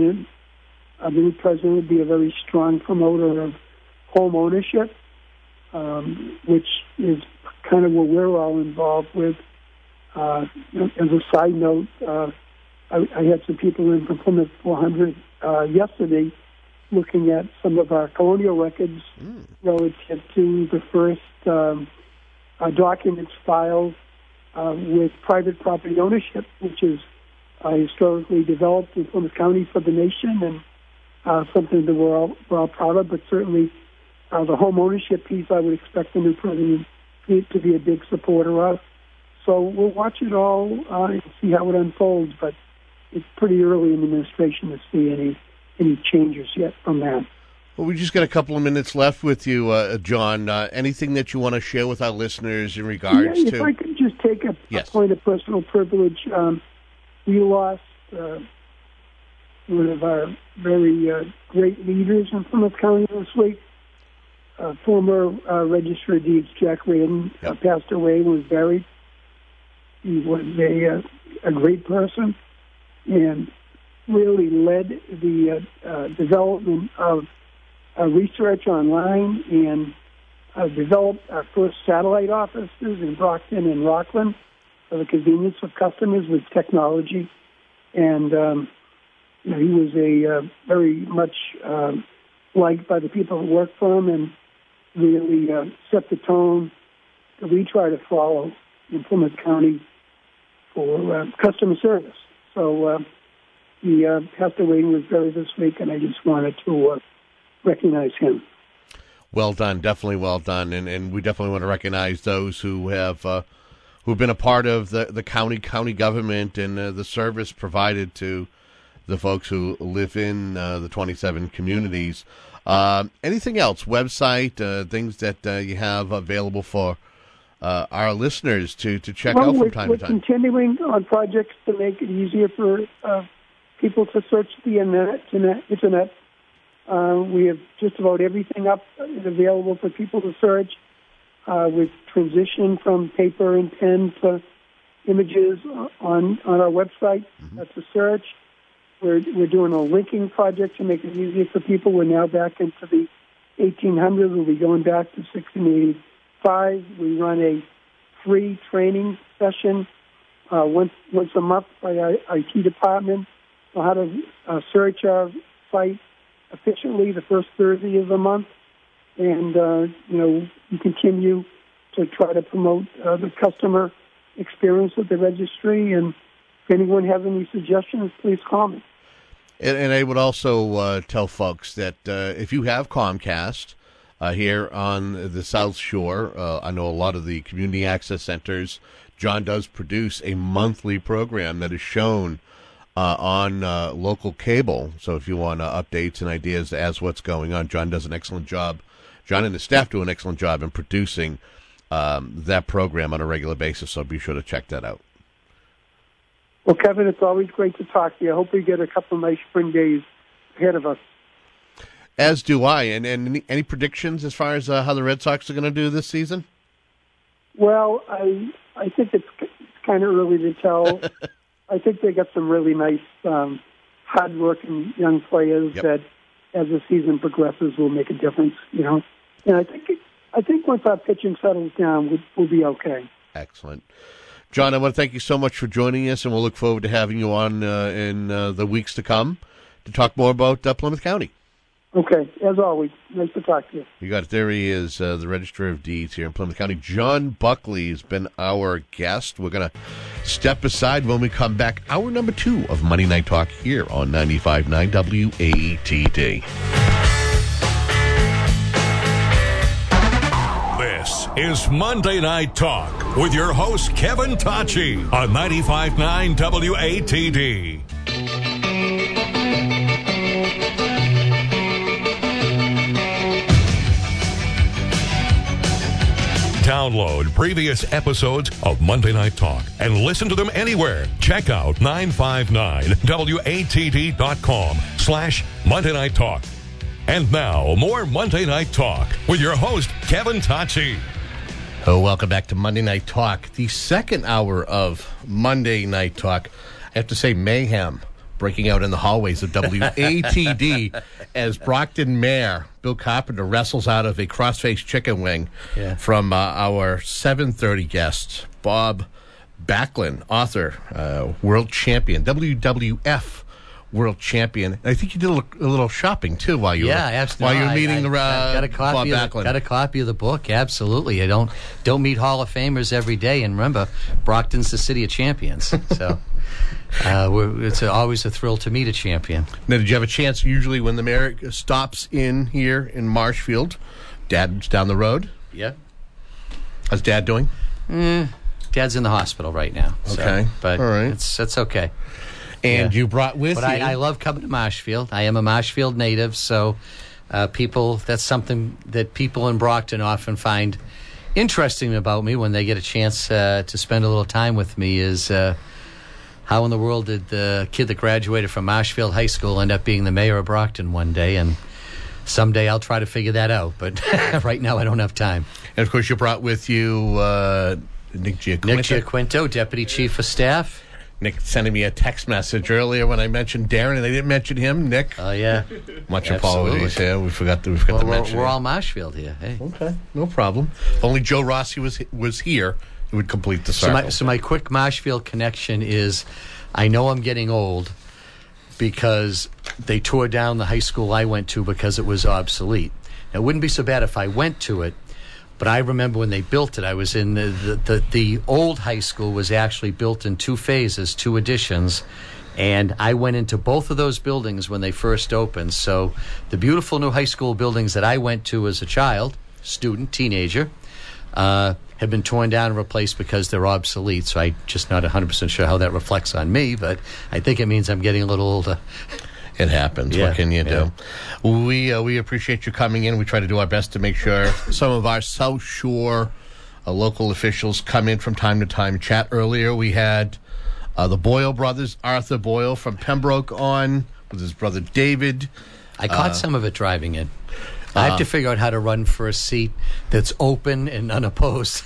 new president would be a very strong promoter of home ownership, which is kind of what we're all involved with. As a side note, I had some people in from Plymouth 400 yesterday looking at some of our colonial records relative to the first documents filed with private property ownership, which is historically developed in Plymouth County for the nation, and something that we're all proud of. But certainly the home ownership piece, I would expect the new president to be a big supporter of. So we'll watch it all and see how it unfolds, but it's pretty early in the administration to see any changes yet from that.
Well, we just got a couple of minutes left with you, John. Anything that you want to share with our listeners in regards to...
If I could just take a point of personal privilege. We lost one of our very great leaders in Plymouth County this week. Former Register of Deeds Jack Radin passed away and was buried. He was a great person and really led the development of research online and developed our first satellite offices in Brockton and Rockland for the convenience of customers with technology. And he was very much liked by the people who worked for him and really set the tone that we try to follow in Plymouth County for customer service. So he passed away and was buried this week, and I just wanted to recognize him.
Well done, definitely well done, and we definitely want to recognize those who have who've been a part of the county government and the service provided to the folks who live in the 27 communities. Anything else? Website, things that you have available for our listeners to check out from time to time?
We're continuing on projects to make it easier for people to search the internet. We have just about everything up and available for people to search. We've transitioned from paper and pen to images on our website. That's a search. We're doing a linking project to make it easier for people. We're now back into the 1800s. We'll be going back to 1685. We run a free training session once a month by our IT department on how to search our site efficiently the first Thursday of the month. And, we continue to try to promote the customer experience with the registry. And if anyone has any suggestions, please call me.
And I would also tell folks that if you have Comcast here on the South Shore, I know a lot of the community access centers, John does produce a monthly program that is shown on local cable. So if you want updates and ideas as what's going on, John does an excellent job. John and his staff do an excellent job in producing that program on a regular basis, so be sure to check that out.
Well, Kevin, it's always great to talk to you. I hope we get a couple of nice spring days ahead of us.
As do I. And any predictions as far as how the Red Sox are going to do this season?
Well, I think it's kind of early to tell. I think they got some really nice, hard-working young players that, as the season progresses, will make a difference. And I think once our pitching settles down, we'll be okay.
Excellent. John, I want to thank you so much for joining us, and we'll look forward to having you on in the weeks to come to talk more about Plymouth County.
Okay, as always, nice to talk to you.
You got it. There he is, the Registrar of Deeds here in Plymouth County. John Buckley has been our guest. We're going to step aside when we come back. Hour number 2 of Monday Night Talk here on 95.9 WATD.
This is Monday Night Talk with your host, Kevin Tacci, on 95.9 WATD. Download previous episodes of Monday Night Talk and listen to them anywhere. Check out 959watd.com/Monday Night Talk. And now, more Monday Night Talk with your host, Kevin Tacci.
Oh, welcome back to Monday Night Talk, the second hour of Monday Night Talk. I have to say, mayhem breaking out in the hallways of WATD as Brockton Mayor Bill Carpenter wrestles out of a cross-faced chicken wing from our 7:30 guest, Bob Backlund, author, world champion, WWF world champion. I think you did a little shopping too while you
absolutely.
While you were meeting
got a copy
Bob Backlund.
Got a copy of the book. Absolutely. I don't meet Hall of Famers every day, and remember, Brockton's the city of champions. So it's always a thrill to meet a champion.
Now, did you have a chance? Usually, when the mayor stops in here in Marshfield, Dad's down the road.
Yeah.
How's Dad doing?
Dad's in the hospital right now.
Okay,
but
all right.
It's okay.
And you brought with you...
But I love coming to Marshfield. I am a Marshfield native, so that's something that people in Brockton often find interesting about me when they get a chance to spend a little time with me is how in the world did the kid that graduated from Marshfield High School end up being the mayor of Brockton one day? And someday I'll try to figure that out, but right now I don't have time.
And, of course, you brought with you Nick Giaquinto.
Nick Giaquinto, Deputy Chief of Staff.
Nick sending me a text message earlier when I mentioned Darren, and I didn't mention him. Nick,
oh yeah,
much apologies. Yeah, we forgot to mention.
We're all Marshfield here. Hey,
okay, no problem. If only Joe Rossi was here, it would complete the circle.
So my quick Marshfield connection is, I know I'm getting old because they tore down the high school I went to because it was obsolete. Now, it wouldn't be so bad if I went to it. But I remember when they built it, I was in the old high school was actually built in 2 phases, 2 additions, and I went into both of those buildings when they first opened. So the beautiful new high school buildings that I went to as a child, student, teenager, have been torn down and replaced because they're obsolete. So I'm just not 100% sure how that reflects on me, but I think it means I'm getting a little older.
It happens.
Yeah,
what can you do? We appreciate you coming in. We try to do our best to make sure some of our South Shore local officials come in from time to time. Chat earlier, we had the Boyle brothers, Arthur Boyle from Pembroke on with his brother David.
I caught some of it driving it. I have to figure out how to run for a seat that's open and unopposed.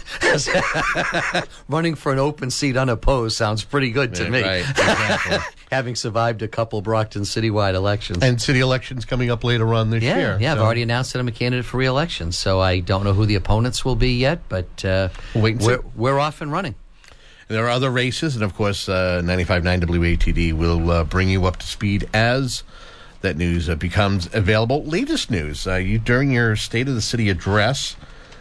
Running for an open seat unopposed sounds pretty good to me.
Right, exactly.
Having survived a couple Brockton citywide elections.
And city elections coming up later on this year.
Yeah, I've already announced that I'm a candidate for re-election, so I don't know who the opponents will be yet, but we're off and running.
And there are other races, and of course, 95.9 WATD will bring you up to speed as that news becomes available. Latest news, during your State of the City address,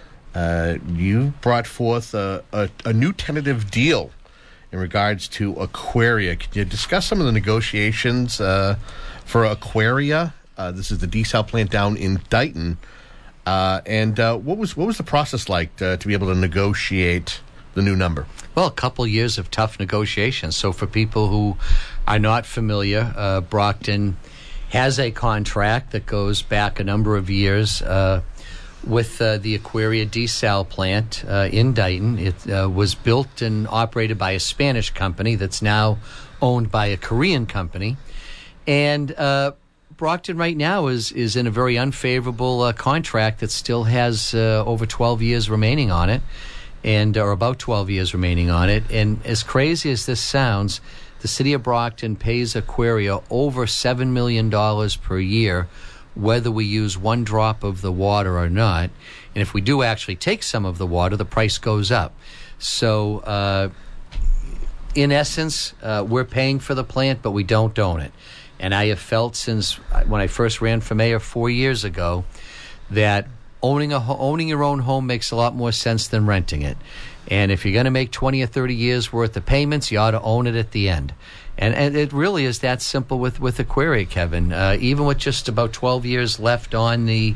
you brought forth a new tentative deal in regards to Aquaria. Could you discuss some of the negotiations for Aquaria? This is the desal plant down in Dighton. And what was the process like to be able to negotiate the new number?
Well, a couple years of tough negotiations. So for people who are not familiar, Brockton has a contract that goes back a number of years with the Aquaria desal plant in Dighton. It was built and operated by a Spanish company that's now owned by a Korean company. And Brockton right now is in a very unfavorable contract that still has over 12 years remaining on it, or about 12 years remaining on it. And as crazy as this sounds, the city of Brockton pays Aquaria over $7 million per year, whether we use 1 drop of the water or not. And if we do actually take some of the water, the price goes up. So in essence, we're paying for the plant, but we don't own it. And I have felt since when I first ran for mayor 4 years ago that owning your own home makes a lot more sense than renting it. And if you're going to make 20 or 30 years worth of payments, you ought to own it at the end. And it really is that simple with Aquaria, Kevin. Even with just about 12 years left on the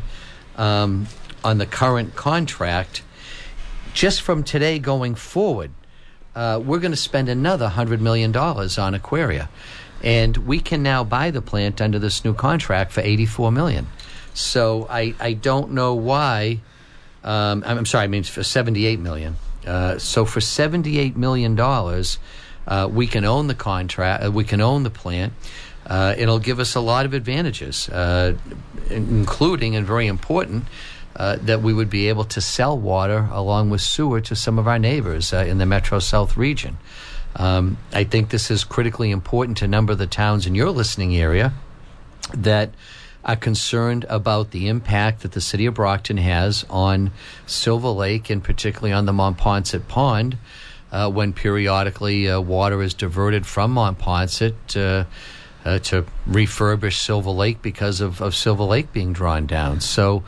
current contract, just from today going forward, we're going to spend another $100 million on Aquaria. And we can now buy the plant under this new contract for $84 million. So I don't know why. I'm sorry, I mean for $78 million. So for $78 million, we can own the contract. We can own the plant. It'll give us a lot of advantages, including, and very important, that we would be able to sell water along with sewer to some of our neighbors in the Metro South region. I think this is critically important to a number of the towns in your listening area that are concerned about the impact that the city of Brockton has on Silver Lake and particularly on the Montponset Pond when periodically water is diverted from Montponset to refurbish Silver Lake because of Silver Lake being drawn down. So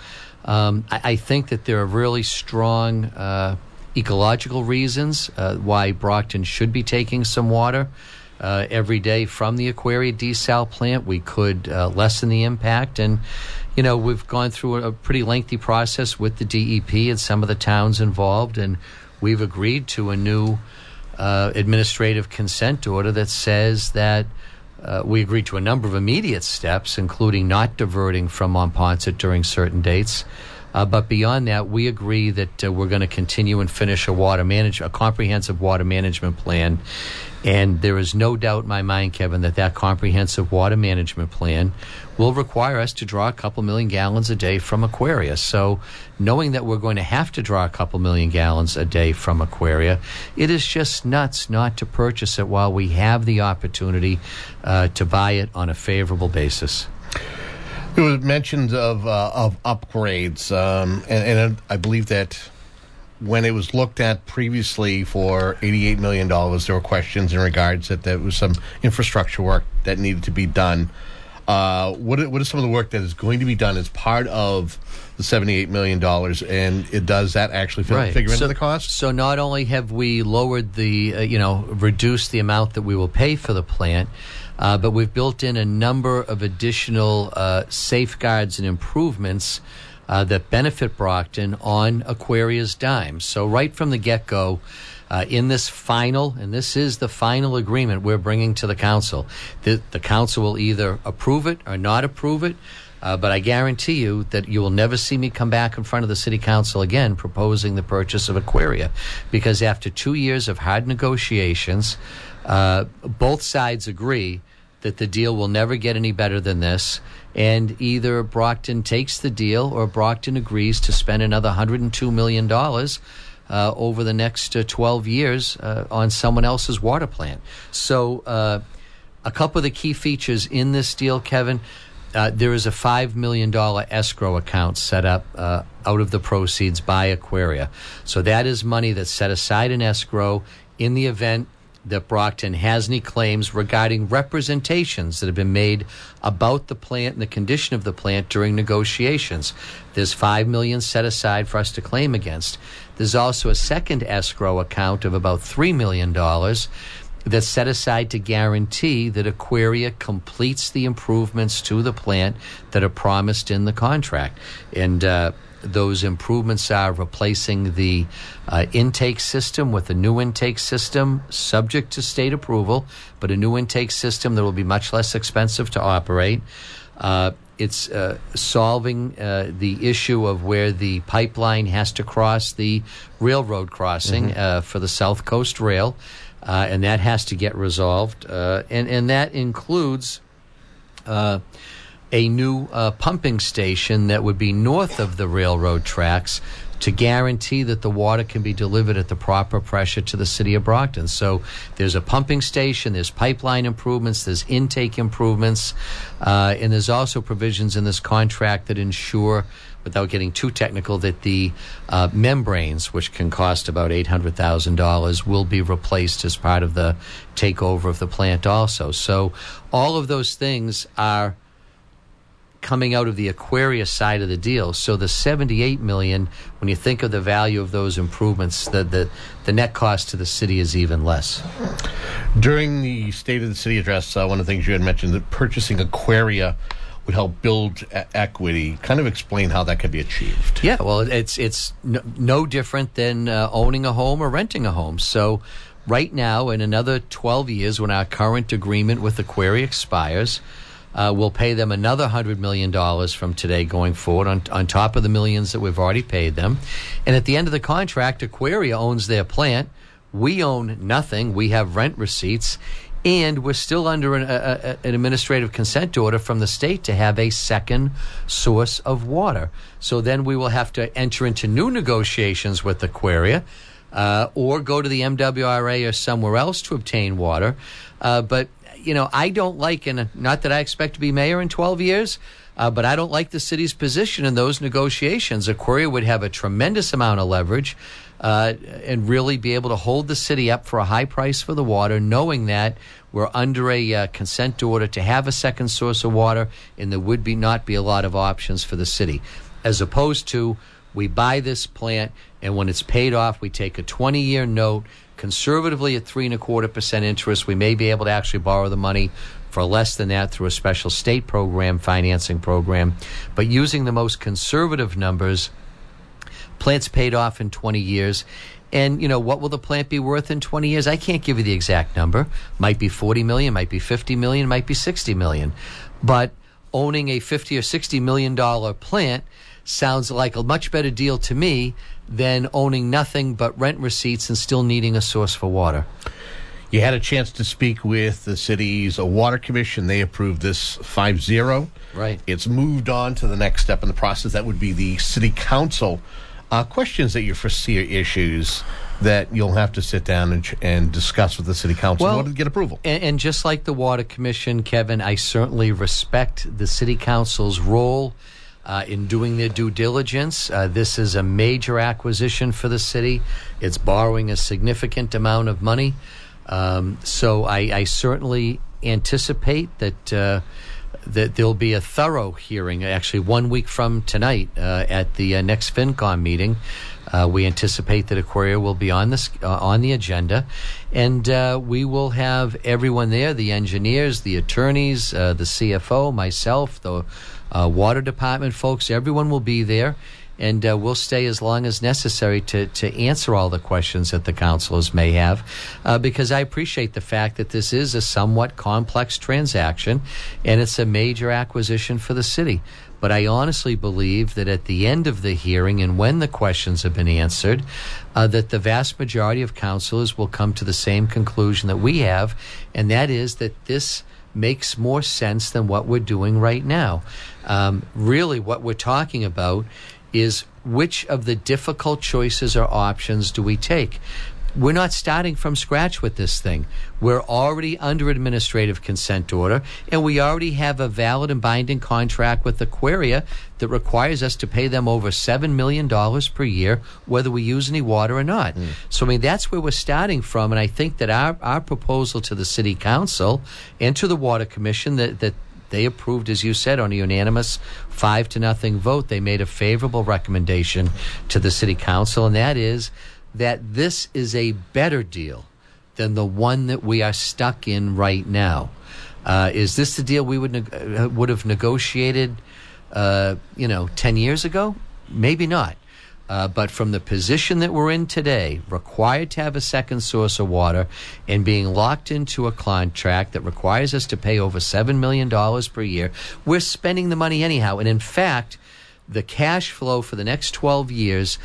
I think that there are really strong ecological reasons why Brockton should be taking some water every day from the Aquaria desal plant. We could lessen the impact. And, you know, we've gone through a pretty lengthy process with the DEP and some of the towns involved, and we've agreed to a new administrative consent order that says that we agreed to a number of immediate steps, including not diverting from Montponset during certain dates. But beyond that, we agree that we're going to continue and finish a comprehensive water management plan. And there is no doubt in my mind, Kevin, that comprehensive water management plan will require us to draw a couple million gallons a day from Aquaria. So knowing that we're going to have to draw a couple million gallons a day from Aquaria, it is just nuts not to purchase it while we have the opportunity to buy it on a favorable basis.
There was mentions of upgrades, and I believe that when it was looked at previously for $88 million, there were questions in regards that there was some infrastructure work that needed to be done. What is some of the work that is going to be done as part of the $78 million, and does that actually figure into the cost?
So not only have we lowered reduced the amount that we will pay for the plant, but we've built in a number of additional safeguards and improvements that benefit Brockton on Aquaria's dime. So right from the get-go, in this final, and this is the final agreement we're bringing to the council, the council will either approve it or not approve it, but I guarantee you that you will never see me come back in front of the city council again proposing the purchase of Aquaria, because after 2 years of hard negotiations, both sides agree that the deal will never get any better than this, and either Brockton takes the deal or Brockton agrees to spend another $102 million over the next 12 years on someone else's water plant. So a couple of the key features in this deal, Kevin, there is a $5 million escrow account set up out of the proceeds by Aquaria. So that is money that's set aside in escrow in the event that Brockton has any claims regarding representations that have been made about the plant and the condition of the plant during negotiations. There's $5 million set aside for us to claim against. There's also a second escrow account of about $3 million that's set aside to guarantee that Aquaria completes the improvements to the plant that are promised in the contract. And those improvements are replacing the intake system with a new intake system subject to state approval, but a new intake system that will be much less expensive to operate. It's solving the issue of where the pipeline has to cross the railroad crossing for the South Coast Rail, and that has to get resolved. And that includes a new pumping station that would be north of the railroad tracks to guarantee that the water can be delivered at the proper pressure to the city of Brockton. So there's a pumping station, there's pipeline improvements, there's intake improvements, and there's also provisions in this contract that ensure without getting too technical, that the membranes, which can cost about $800,000, will be replaced as part of the takeover of the plant also. So all of those things are coming out of the Aquaria side of the deal. So the $78 million, when you think of the value of those improvements, the net cost to the city is even less.
During the State of the City address, one of the things you had mentioned, that purchasing Aquaria would help build equity. Kind of explain how that could be achieved.
Yeah, well, it's no different than owning a home or renting a home. So right now, in another 12 years, when our current agreement with Aquaria expires, we'll pay them another $100 million from today going forward on top of the millions that we've already paid them. And at the end of the contract, Aquaria owns their plant. We own nothing. We have rent receipts. And we're still under an administrative consent order from the state to have a second source of water. So then we will have to enter into new negotiations with Aquaria or go to the MWRA or somewhere else to obtain water. But I don't like, and not that I expect to be mayor in 12 years, but I don't like the city's position in those negotiations. Aquaria would have a tremendous amount of leverage and really be able to hold the city up for a high price for the water, knowing that we're under a consent order to have a second source of water, and there would not be a lot of options for the city. As opposed to, we buy this plant, and when it's paid off, we take a 20-year note, conservatively at 3.25% interest. We may be able to actually borrow the money for less than that through a special state program, financing program. But using the most conservative numbers, plant's paid off in 20 years. And, what will the plant be worth in 20 years? I can't give you the exact number. Might be 40 million, might be 50 million, might be 60 million. But owning a $50 or $60 million plant sounds like a much better deal to me than owning nothing but rent receipts and still needing a source for water.
You had a chance to speak with the city's water commission. They approved this 5-0.
Right.
It's moved on to the next step in the process. That would be the city council. Questions that you foresee, issues that you'll have to sit down and discuss with the city council in order to get approval.
And just like the water commission, Kevin, I certainly respect the city council's role in doing their due diligence. This is a major acquisition for the city. It's borrowing a significant amount of money. So I certainly anticipate that there'll be a thorough hearing, actually 1 week from tonight at the next FinCom meeting. We anticipate that Aquaria will be on the agenda, and we will have everyone there, the engineers, the attorneys, the CFO, myself, the water department folks. Everyone will be there, and we'll stay as long as necessary to answer all the questions that the councilors may have, because I appreciate the fact that this is a somewhat complex transaction, and it's a major acquisition for the city. But I honestly believe that at the end of the hearing and when the questions have been answered, that the vast majority of councilors will come to the same conclusion that we have, and that is that this makes more sense than what we're doing right now. Really, what we're talking about is which of the difficult choices or options do we take? We're not starting from scratch with this thing. We're already under administrative consent order, and we already have a valid and binding contract with Aquaria that requires us to pay them over $7 million per year, whether we use any water or not. So, that's where we're starting from, and I think that our proposal to the City Council and to the Water Commission that they approved, as you said, on a unanimous 5-0 vote. They made a favorable recommendation to the City Council, and that is that this is a better deal than the one that we are stuck in right now. Is this the deal we would have negotiated, 10 years ago? Maybe not. But from the position that we're in today, required to have a second source of water and being locked into a contract that requires us to pay over $7 million per year, we're spending the money anyhow. And in fact, the cash flow for the next 12 years,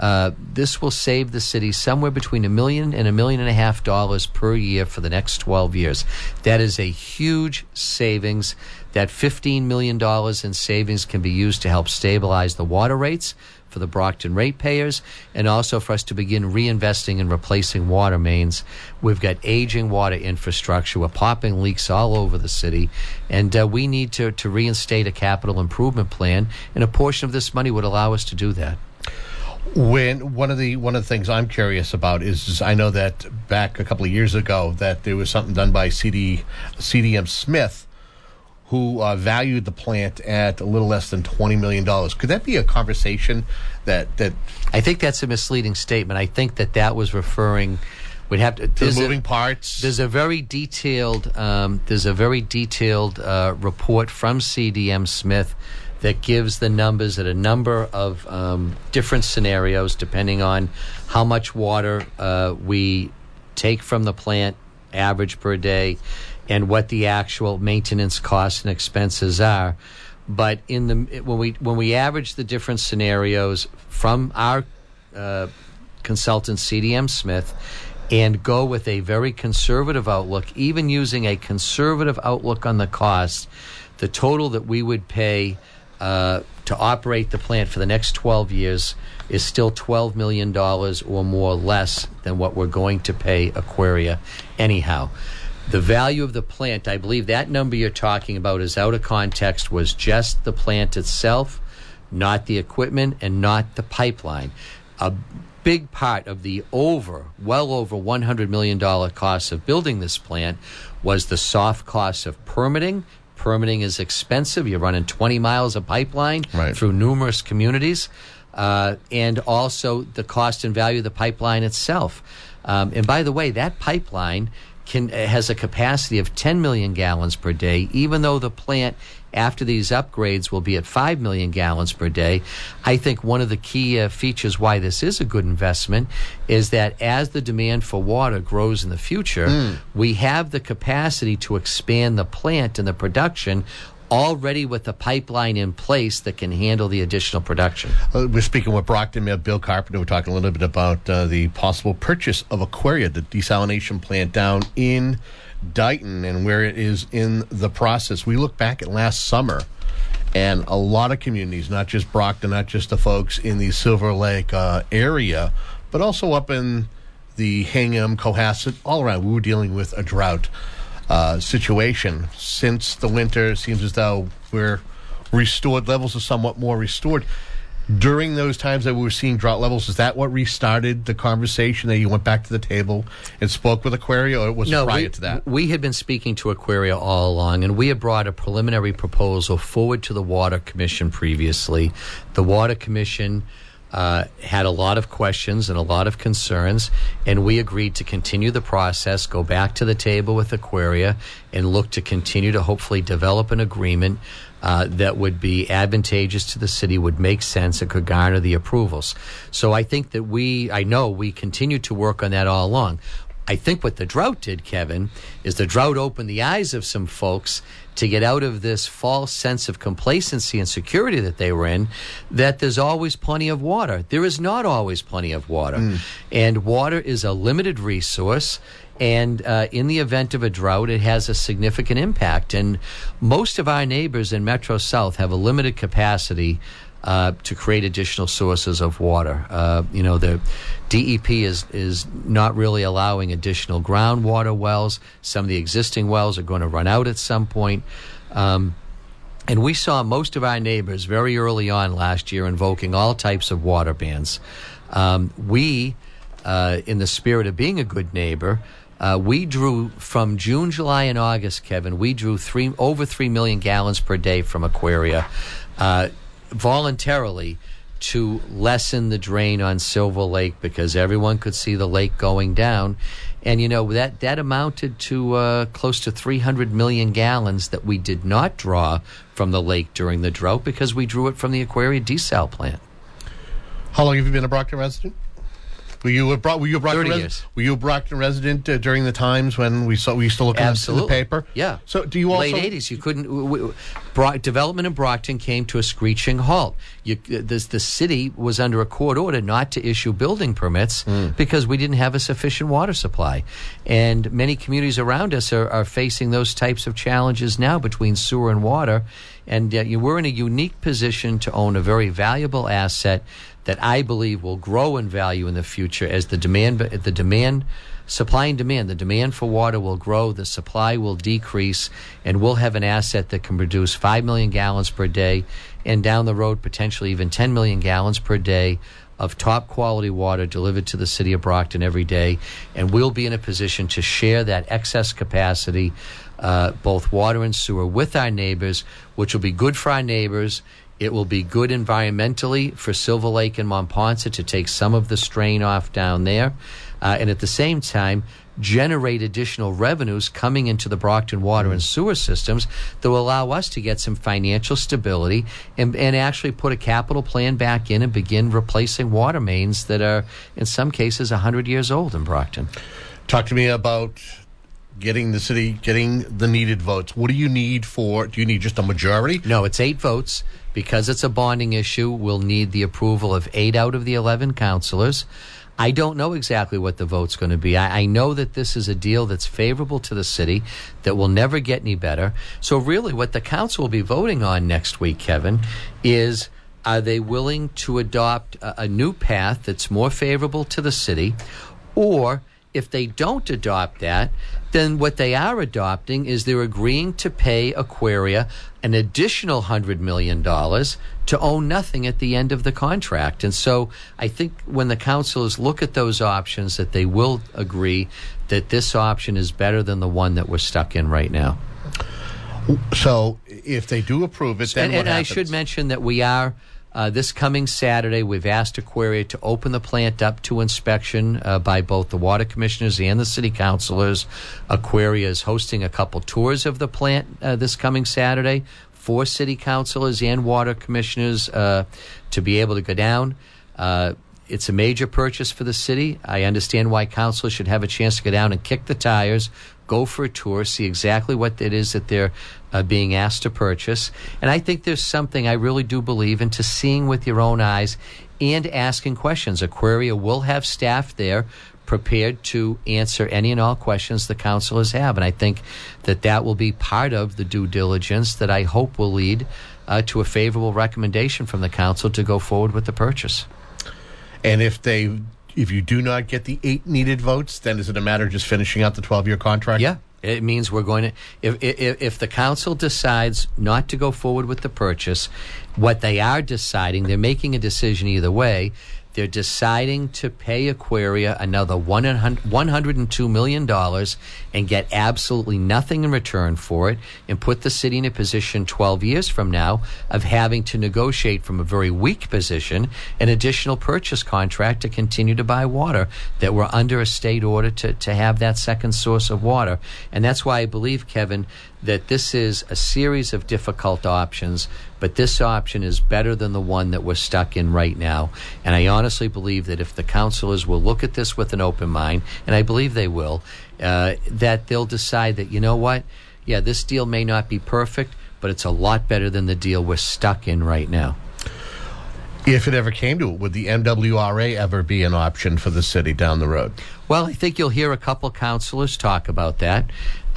this will save the city somewhere between $1 million and $1.5 million per year for the next 12 years. That is a huge savings. That $15 million in savings can be used to help stabilize the water rates for the Brockton ratepayers and also for us to begin reinvesting and replacing water mains. We've got aging water infrastructure. We're popping leaks all over the city, and we need to reinstate a capital improvement plan, and a portion of this money would allow us to do that.
When one of the things I'm curious about is I know that back a couple of years ago that there was something done by CDM Smith, who valued the plant at a little less than $20 million. Could that be a conversation that
I think that's a misleading statement. I think that was referring. We'd have to
the moving parts.
There's a very detailed report from CDM Smith that gives the numbers at a number of different scenarios depending on how much water we take from the plant, average per day, and what the actual maintenance costs and expenses are. But when we average the different scenarios from our consultant CDM Smith and go with a very conservative outlook, even using a conservative outlook on the cost, the total that we would pay to operate the plant for the next 12 years is still $12 million or more less than what we're going to pay Aquaria anyhow. The value of the plant, I believe that number you're talking about is out of context, was just the plant itself, not the equipment and not the pipeline. A big part of the well over $100 million cost of building this plant was the soft cost of permitting. Permitting is expensive. You're running 20 miles of pipeline through numerous communities, and also the cost and value of the pipeline itself. And by the way, that pipeline has a capacity of 10 million gallons per day, even though the plant, after these upgrades, will be at 5 million gallons per day. I think one of the key features why this is a good investment is that as the demand for water grows in the future, we have the capacity to expand the plant and the production already with the pipeline in place that can handle the additional production.
We're speaking with Brockton Mayor Bill Carpenter. We're talking a little bit about the possible purchase of Aquaria, the desalination plant down in Dighton, and where it is in the process. We look back at last summer, and a lot of communities, not just Brockton, not just the folks in the Silver Lake area, but also up in the Hingham, Cohasset, all around, we were dealing with a drought situation. Since the winter, it seems as though we're restored. Levels are somewhat more restored. During those times that we were seeing drought levels, is that what restarted the conversation, that you went back to the table and spoke with Aquaria, or was it prior to that?
We had been speaking to Aquaria all along, and we had brought a preliminary proposal forward to the Water Commission previously. The Water Commission had a lot of questions and a lot of concerns, and we agreed to continue the process, go back to the table with Aquaria, and look to continue to hopefully develop an agreement that would be advantageous to the city, would make sense, and could garner the approvals. So I think that I know we continued to work on that all along. I think what the drought did, Kevin, is the drought opened the eyes of some folks to get out of this false sense of complacency and security that they were in, that there's always plenty of water. There is not always plenty of water. And water is a limited resource, and in the event of a drought, it has a significant impact. And most of our neighbors in Metro South have a limited capacity to create additional sources of water. The DEP is not really allowing additional groundwater wells. Some of the existing wells are going to run out at some point. And we saw most of our neighbors very early on last year invoking all types of water bans. We, in the spirit of being a good neighbor, we drew from June, July, and August, Kevin, we drew over 3 million gallons per day from Aquaria voluntarily to lessen the drain on Silver Lake, because everyone could see the lake going down. And, that amounted to close to 300 million gallons that we did not draw from the lake during the drought, because we drew it from the Aquaria desal plant.
How long have you been a Brockton resident? Were you a Brockton
30 years.
Were you a Brockton resident during the times when we used to look in the paper?
Yeah.
So do you also...
Late 80s, you couldn't... development in Brockton came to a screeching halt. The city was under a court order not to issue building permits because we didn't have a sufficient water supply. And many communities around us are facing those types of challenges now between sewer and water. And we're in a unique position to own a very valuable asset that I believe will grow in value in the future as the supply and demand, the demand for water will grow, the supply will decrease, and we'll have an asset that can produce 5 million gallons per day, and down the road potentially even 10 million gallons per day of top quality water delivered to the city of Brockton every day. And we'll be in a position to share that excess capacity, both water and sewer, with our neighbors, which will be good for our neighbors. It will be good environmentally for Silver Lake and Monponsa to take some of the strain off down there. And at the same time, generate additional revenues coming into the Brockton water and sewer systems that will allow us to get some financial stability and actually put a capital plan back in and begin replacing water mains that are, in some cases, 100 years old in Brockton.
Talk to me about getting the needed votes. What do you need do you need just a majority?
No, it's 8 votes. Because it's a bonding issue, we'll need the approval of 8 out of the 11 councilors. I don't know exactly what the vote's going to be. I know that this is a deal that's favorable to the city, that will never get any better. So really what the council will be voting on next week, Kevin, is are they willing to adopt a new path that's more favorable to the city, or if they don't adopt that, then what they are adopting is they're agreeing to pay Aquaria an additional $100 million to own nothing at the end of the contract. And so I think when the councilors look at those options, that they will agree that this option is better than the one that we're stuck in right now.
So if they do approve it, then what happens?
I should mention that we are... this coming Saturday, we've asked Aquaria to open the plant up to inspection by both the water commissioners and the city councilors. Aquaria is hosting a couple tours of the plant this coming Saturday for city councilors and water commissioners to be able to go down. It's a major purchase for the city. I understand why councilors should have a chance to go down and kick the tires, go for a tour, see exactly what it is that they're being asked to purchase. And I think there's something I really do believe into seeing with your own eyes and asking questions. Aquaria will have staff there prepared to answer any and all questions the councilors have. And I think that will be part of the due diligence that I hope will lead to a favorable recommendation from the council to go forward with the purchase.
And if you do not get the 8 needed votes, then is it a matter of just finishing out the 12-year contract?
Yeah. It means we're going to, if the council decides not to go forward with the purchase, what they are deciding, they're making a decision either way. They're deciding to pay Aquaria another $102 million and get absolutely nothing in return for it, and put the city in a position 12 years from now of having to negotiate from a very weak position an additional purchase contract to continue to buy water that we're under a state order to have that second source of water. And that's why I believe, Kevin, that this is a series of difficult options, but this option is better than the one that we're stuck in right now. And I honestly believe that if the councilors will look at this with an open mind, and I believe they will, that they'll decide that, you know what, yeah, this deal may not be perfect, but it's a lot better than the deal we're stuck in right now.
If it ever came to it, would the MWRA ever be an option for the city down the road?
Well, I think you'll hear a couple councilors talk about that.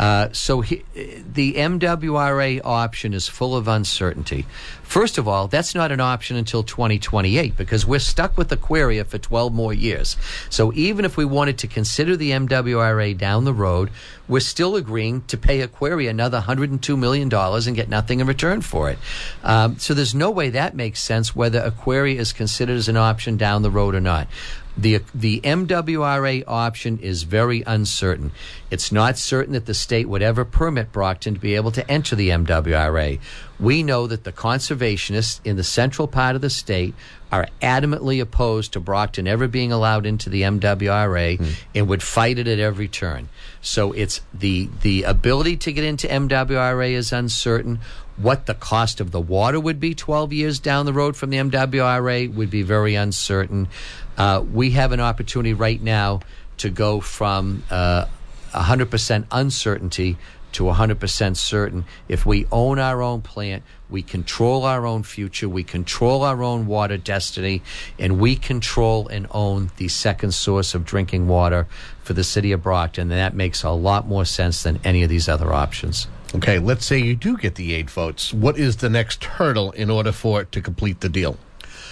The MWRA option is full of uncertainty. First of all, that's not an option until 2028 because we're stuck with Aquaria for 12 more years. So even if we wanted to consider the MWRA down the road, we're still agreeing to pay Aquaria another $102 million and get nothing in return for it. So there's no way that makes sense whether Aquaria is considered as an option down the road or not. The MWRA option is very uncertain. It's not certain that the state would ever permit Brockton to be able to enter the MWRA. We know that the conservationists in the central part of the state are adamantly opposed to Brockton ever being allowed into the MWRA and would fight it at every turn. So it's the ability to get into MWRA is uncertain. What the cost of the water would be 12 years down the road from the MWRA would be very uncertain. We have an opportunity right now to go from 100% uncertainty to 100% certain. If we own our own plant, we control our own future, we control our own water destiny, and we control and own the second source of drinking water for the city of Brockton. And that makes a lot more sense than any of these other options.
Okay, let's say you do get the 8 votes. What is the next hurdle in order for it to complete the deal?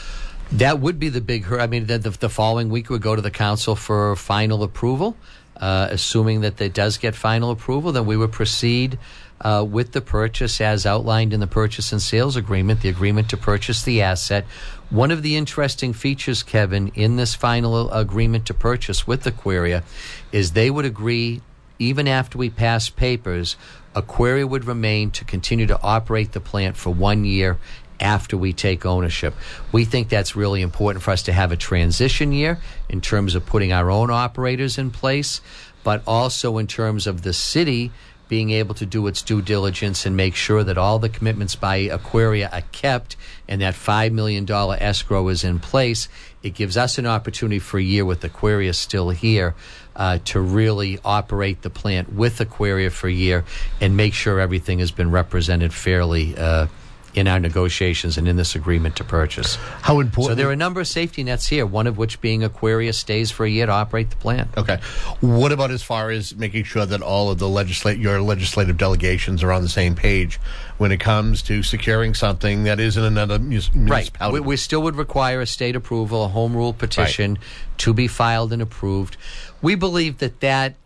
That would be the big hurdle. I mean, the following week would go to the council for final approval. Assuming that it does get final approval, then we would proceed with the purchase as outlined in the purchase and sales agreement, the agreement to purchase the asset. One of the interesting features, Kevin, in this final agreement to purchase with Aquaria is they would agree, even after we pass papers, Aquaria would remain to continue to operate the plant for 1 year after we take ownership. We think that's really important for us to have a transition year in terms of putting our own operators in place, but also in terms of the city being able to do its due diligence and make sure that all the commitments by Aquaria are kept and that $5 million escrow is in place. It gives us an opportunity for a year with Aquaria still here to really operate the plant with Aquaria for a year and make sure everything has been represented fairly in our negotiations and in this agreement to purchase.
How important?
So there are a number of safety nets here, one of which being Aquaria stays for a year to operate the plant.
Okay. What about as far as making sure that all of the your legislative delegations are on the same page when it comes to securing something that is in another municipality?
Right. We still would require a state approval, a home rule petition to be filed and approved. We believe that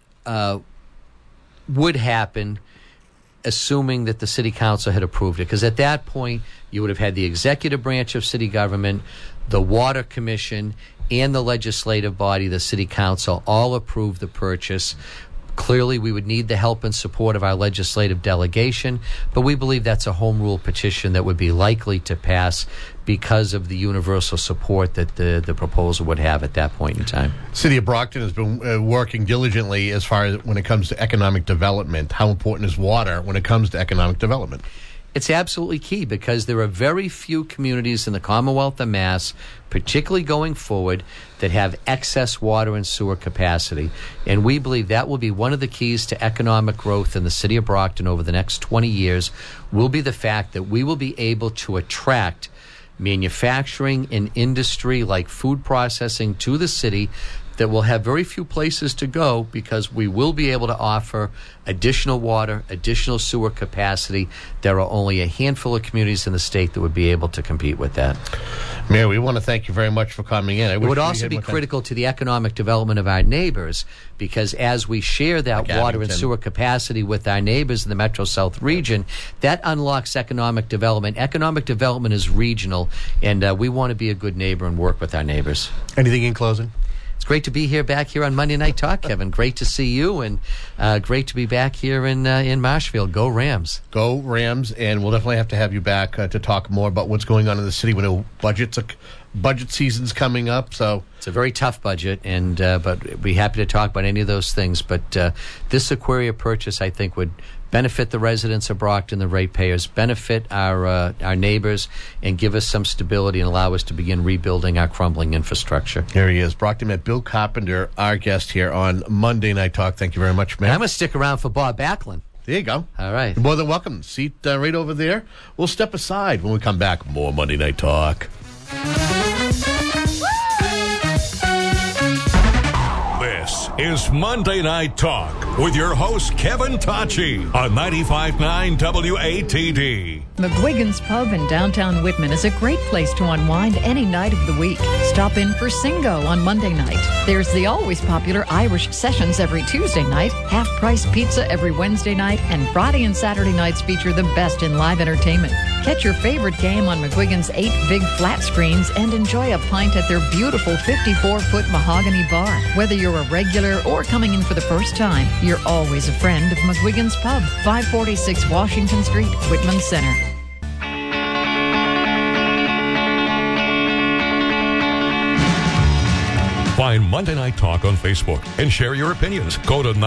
would happen assuming that the city council had approved it, because at that point you would have had the executive branch of city government, the water commission, and the legislative body, the city council, all approve the purchase. Clearly, we would need the help and support of our legislative delegation, but we believe that's a home rule petition that would be likely to pass because of the universal support that the proposal would have at that point in time.
City of Brockton has been working diligently as far as when it comes to economic development. How important is water when it comes to economic development?
It's absolutely key because there are very few communities in the Commonwealth of Mass, particularly going forward, that have excess water and sewer capacity. And we believe that will be one of the keys to economic growth in the city of Brockton over the next 20 years, will be the fact that we will be able to attract manufacturing and industry like food processing to the city that will have very few places to go because we will be able to offer additional water, additional sewer capacity. There are only a handful of communities in the state that would be able to compete with that.
Mayor, we want to thank you very much for coming in.
It would also be critical to the economic development of our neighbors because as we share that water and sewer capacity with our neighbors in the Metro South region, that unlocks economic development. Economic development is regional, and we want to be a good neighbor and work with our neighbors.
Anything in closing?
It's great to be here back here on Monday Night Talk, Kevin. Great to see you, and great to be back here in Marshfield. Go Rams.
Go Rams, and we'll definitely have to have you back to talk more about what's going on in the city when budget season's coming up. So
it's a very tough budget, and but we'd be happy to talk about any of those things. But this Aquaria purchase, I think, would benefit the residents of Brockton, the ratepayers, benefit our neighbors, and give us some stability and allow us to begin rebuilding our crumbling infrastructure.
There he is. Brockton met Bill Carpenter, our guest here on Monday Night Talk. Thank you very much, man.
I'm going to stick around for Bob Backlund.
There you go.
All right.
You're more than welcome. Seat right over there. We'll step aside when we come back. More Monday Night Talk.
This is Monday Night Talk with your host, Kevin Tachi, on 95.9 WATD.
McGuigan's Pub in downtown Whitman is a great place to unwind any night of the week. Stop in for Singo on Monday night. There's the always popular Irish Sessions every Tuesday night, half-price pizza every Wednesday night, and Friday and Saturday nights feature the best in live entertainment. Catch your favorite game on McGuigan's 8 big flat screens and enjoy a pint at their beautiful 54-foot mahogany bar. Whether you're a regular or coming in for the first time, you're always a friend of McGuigan's Pub, 546 Washington Street, Whitman Center.
Find Monday Night Talk on Facebook and share your opinions. Go to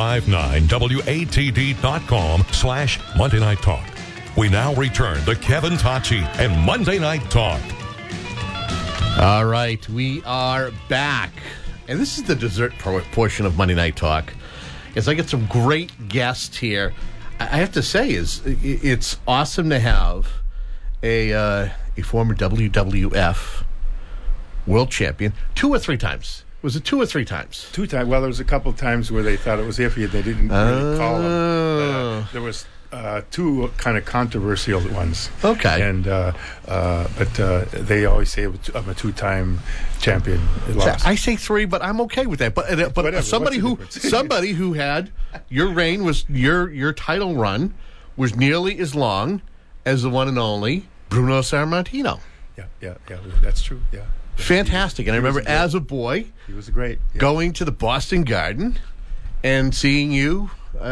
959watd.com/Monday Night Talk. We now return to Kevin Tachi and Monday Night Talk.
All right, we are back. And this is the dessert portion of Monday Night Talk. As I get some great guests here, I have to say it's awesome to have a former WWF world champion 2 or 3 times. Was it 2 or 3 times?
2 times. Well, there was a couple of times where they thought it was iffy and they didn't really call him. There was two kind of controversial ones.
Okay.
And but they always say I'm a two-time champion.
I say 3, but I'm okay with that. But
Whatever.
somebody who had your reign was your title run was nearly as long as the one and only Bruno Sammartino.
Yeah, that's true. Yeah.
Fantastic. And I remember as a boy,
he was great. Yeah.
Going to the Boston Garden and seeing you,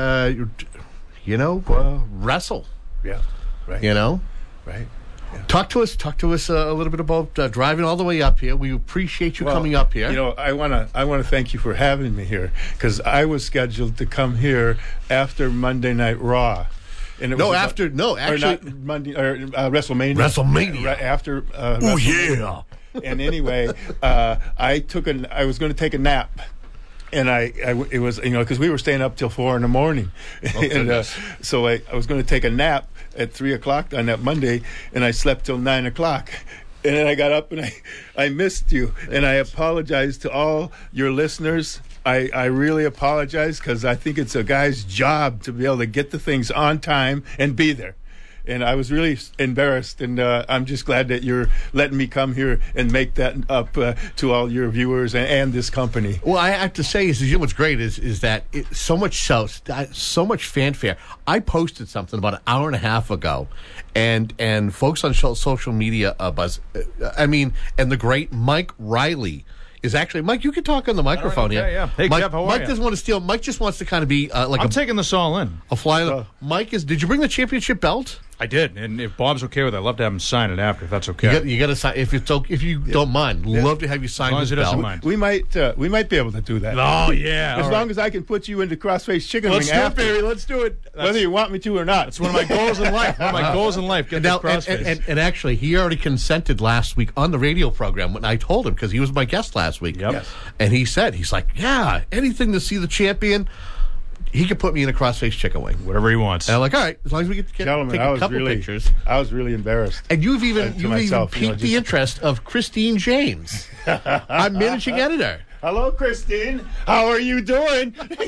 wrestle.
Yeah, right. Right. Yeah.
Talk to us a little bit about driving all the way up here. We appreciate you coming up here.
I want to thank you for having me here because I was scheduled to come here after Monday Night Raw. And it was
actually
Monday or WrestleMania.
WrestleMania
after.
WrestleMania.
And anyway, I was going to take a nap. And it was, because we were staying up till 4 a.m. And so I was going to take a nap at 3 o'clock on that Monday, and I slept till 9 o'clock. And then I got up and I missed you. And I apologize to all your listeners. I really apologize because I think it's a guy's job to be able to get the things on time and be there. And I was really embarrassed, and I'm just glad that you're letting me come here and make that up to all your viewers and this company.
Well, I have to say, what's great is that so much fanfare. I posted something about an hour and a half ago, and folks on social media, and the great Mike Riley is actually Mike. You can talk on the microphone here.
Yeah. Hey,
Mike,
Jeff, how are
Mike
you?
doesn't want to steal. Mike just wants to kind of be
I'm taking this all in.
A fly. Mike Did you bring the championship belt?
I did, and if Bob's okay with it, I'd love to have him sign it after, if that's okay.
You got to sign if you don't mind. Love to have you sign this belt.
We might be able to do that.
Oh yeah,
as long as I can put you into Crossface Chicken Wing after.
Baby. Let's do it.
Whether you want me to or not.
It's one of my goals in life. Get this Crossface.
And actually, he already consented last week on the radio program when I told him because he was my guest last week.
Yep. Yes.
And he said he's like, yeah, anything to see the champion. He could put me in a Crossface Chicken Wing.
Whatever he wants.
And I'm like, all right, as long as we get take a couple pictures.
I was really embarrassed.
And you've even piqued the interest of Christine James, our managing editor.
Hello, Christine. How are you doing?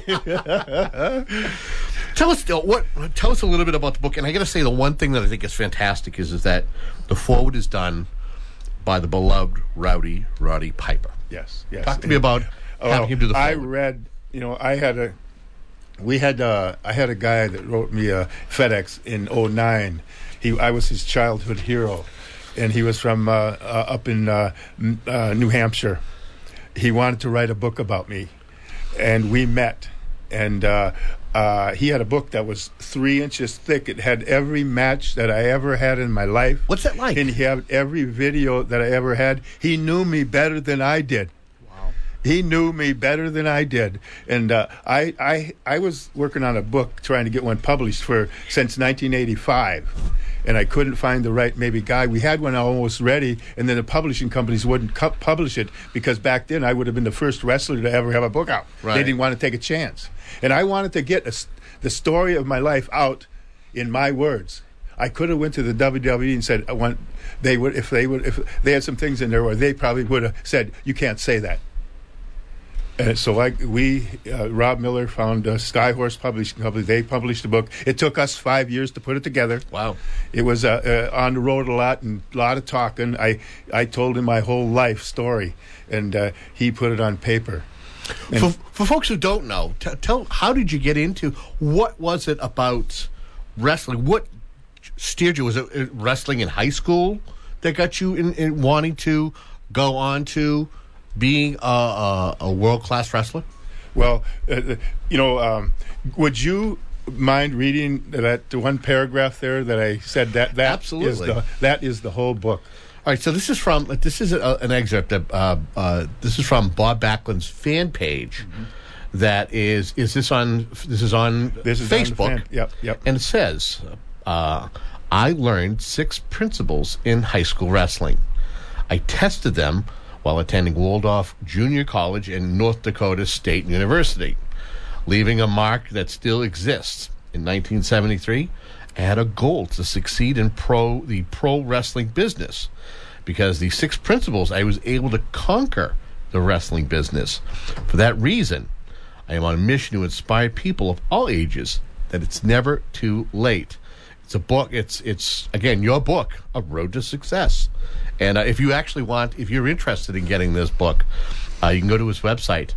Tell us a little bit about the book. And I got to say, the one thing that I think is fantastic is that the foreword is done by the beloved Roddy Piper.
Yes.
Talk to me about having him do the foreword.
I read, I had a guy that wrote me a FedEx in 2009. I was his childhood hero, and he was from up in New Hampshire. He wanted to write a book about me, and we met. And he had a book that was 3 inches thick. It had every match that I ever had in my life.
What's that like?
And he had every video that I ever had. He knew me better than I did. He knew me better than I did, and I was working on a book trying to get one published since 1985, and I couldn't find the right guy. We had one almost ready, and then the publishing companies wouldn't publish it because back then I would have been the first wrestler to ever have a book out.
Right.
They didn't want to take a chance, and I wanted to get the story of my life out in my words. I could have went to the WWE and said if they had some things in there where they probably would have said you can't say that. And so Rob Miller found Skyhorse Publishing Company. They published the book. It took us 5 years to put it together.
Wow.
It was on the road a lot and a lot of talking. I told him my whole life story, and he put it on paper.
For folks who don't know, how did you get into, what was it about wrestling? What steered you? Was it wrestling in high school that got you in wanting to go on to being a world-class wrestler?
Well, would you mind reading that one paragraph there that I said that
Absolutely.
That is the whole book.
All right, so this is an excerpt that this is from Bob Backlund's fan page. Mm-hmm. That is on Facebook.
Yep.
And it says, I learned 6 principles in high school wrestling. I tested them while attending Waldorf Junior College and North Dakota State University, leaving a mark that still exists. In 1973, I had a goal to succeed in the pro wrestling business. Because the 6 principles, I was able to conquer the wrestling business. For that reason, I am on a mission to inspire people of all ages that it's never too late. It's a book. It's again, your book, A Road to Success. And if you're interested in getting this book, you can go to his website,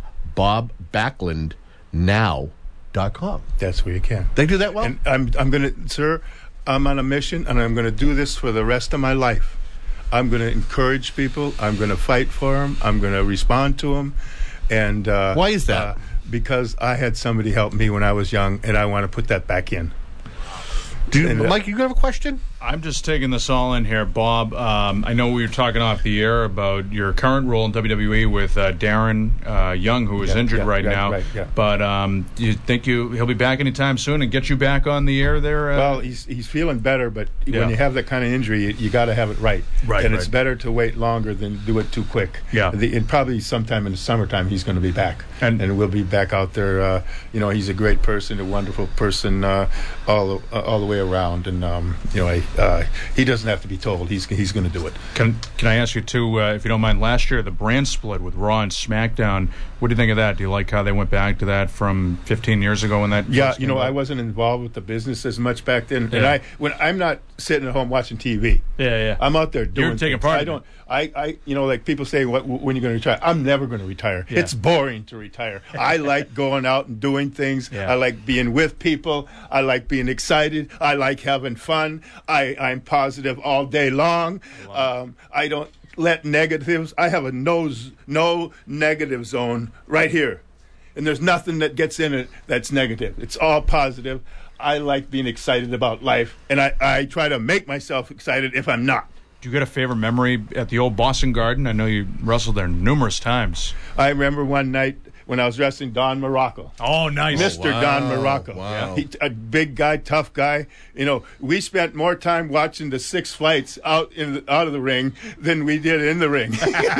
bobbacklundnow.com.
That's where you can.
They do that well?
And I'm going to, sir, I'm on a mission, and I'm going to do this for the rest of my life. I'm going to encourage people. I'm going to fight for them. I'm going to respond to them. And
why is that?
Because I had somebody help me when I was young, and I want to put that back in.
Mike, you have a question?
I'm just taking this all in here, Bob. I know we were talking off the air about your current role in WWE with Darren Young, who is injured right now.
Right.
But do you think he'll be back anytime soon and get you back on the air there?
Well, he's feeling better, but when you have that kind of injury, you got to have it right. And it's better to wait longer than do it too quick.
Yeah.
And probably sometime in the summertime he's going to be back, and we'll be back out there. He's a great person, a wonderful person, all the way around, and he doesn't have to be told. He's going to do it.
Can I ask you too, if you don't mind? Last year, the brand split with Raw and SmackDown. What do you think of that? Do you like how they went back to that from 15 years ago? When that
I wasn't involved with the business as much back then, and I'm not sitting at home watching TV.
Yeah.
I'm out there doing.
You're taking
things.
part.
Like people say, when you're going to retire? I'm never going to retire.
Yeah.
It's boring to retire. I like going out and doing things.
Yeah.
I like being with people. I like being excited. I like having fun. I'm positive all day long. I don't let negatives. I have a no negative zone right here, and there's nothing that gets in it that's negative. It's all positive. I like being excited about life, and I try to make myself excited if I'm not.
Do you get a favorite memory at the old Boston Garden? I know you wrestled there numerous times.
I remember one night when I was wrestling Don Morocco.
Oh, nice.
Mr. Don Morocco.
Wow.
A big guy, tough guy. We spent more time watching the 6 fights out of the ring than we did in the ring.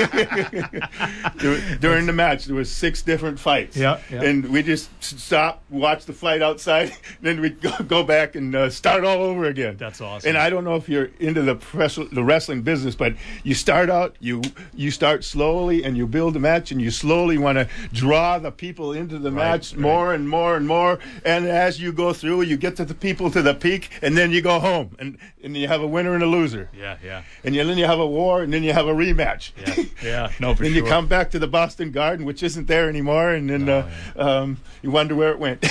During the match, there was 6 different fights.
Yeah.
And we just stop, watch the fight outside, then we'd go back and start all over again.
That's awesome.
And I don't know if you're into the wrestling business, but you start out, you start slowly, and you build a match, and you slowly want to draw the people into the match more and more and more, and as you go through, you get to the people to the peak, and then you go home, and you have a winner and a loser.
Yeah.
And then you have a war, and then you have a rematch.
Yeah. No, for
then
sure.
you come back to the Boston Garden, which isn't there anymore, and then you wonder where it went.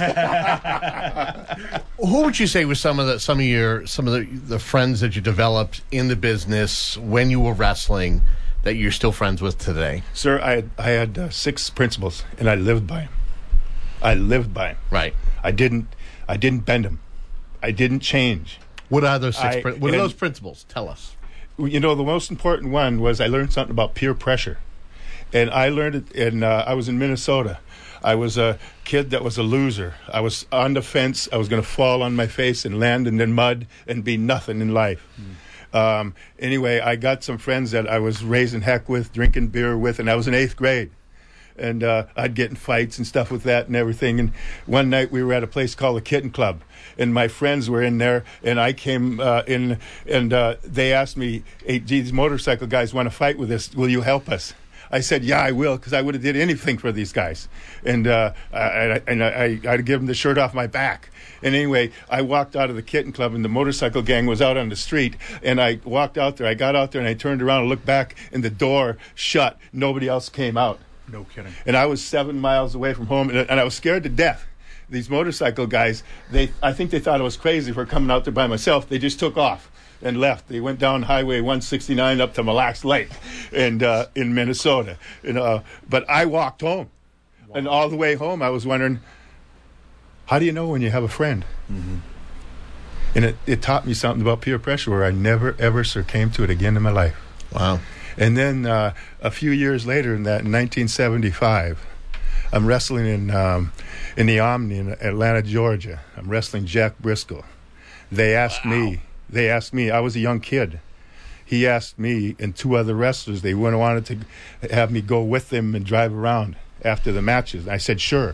Who would you say was some of the friends that you developed in the business when you were wrestling that you're still friends with today?
Sir, I had 6 principles, and I lived by them.
Right.
I didn't bend them. I didn't change.
What are those what are those principles? Tell us.
The most important one was I learned something about peer pressure, and I learned it. And I was in Minnesota. I was a kid that was a loser. I was on the fence. I was going to fall on my face and land in the mud and be nothing in life. Anyway, I got some friends that I was raising heck with, drinking beer with, and I was in 8th grade. And I'd get in fights and stuff with that and everything. And one night we were at a place called the Kitten Club, and my friends were in there, and I came in, and they asked me, "Hey, these motorcycle guys want to fight with us. Will you help us?" I said, "Yeah, I will," because I would have did anything for these guys. And I'd give them the shirt off my back. And anyway, I walked out of the Kitten Club, and the motorcycle gang was out on the street. And I walked out there. I got out there, and I turned around and looked back, and the door shut. Nobody else came out.
No kidding.
And I was 7 miles away from home, and I was scared to death. These motorcycle guys, I think they thought I was crazy for coming out there by myself. They just took off and left. They went down Highway 169 up to Mille Lacs Lake, and in Minnesota. But I walked home, and all the way home, I was wondering, how do you know when you have a friend?
Mm-hmm.
And it taught me something about peer pressure where I never, ever succumbed to it again in my life.
Wow.
And then a few years later in 1975, I'm wrestling in the Omni in Atlanta, Georgia. I'm wrestling Jack Briscoe. They asked me, I was a young kid. He asked me and 2 other wrestlers, they wanted to have me go with them and drive around after the matches. I said, sure.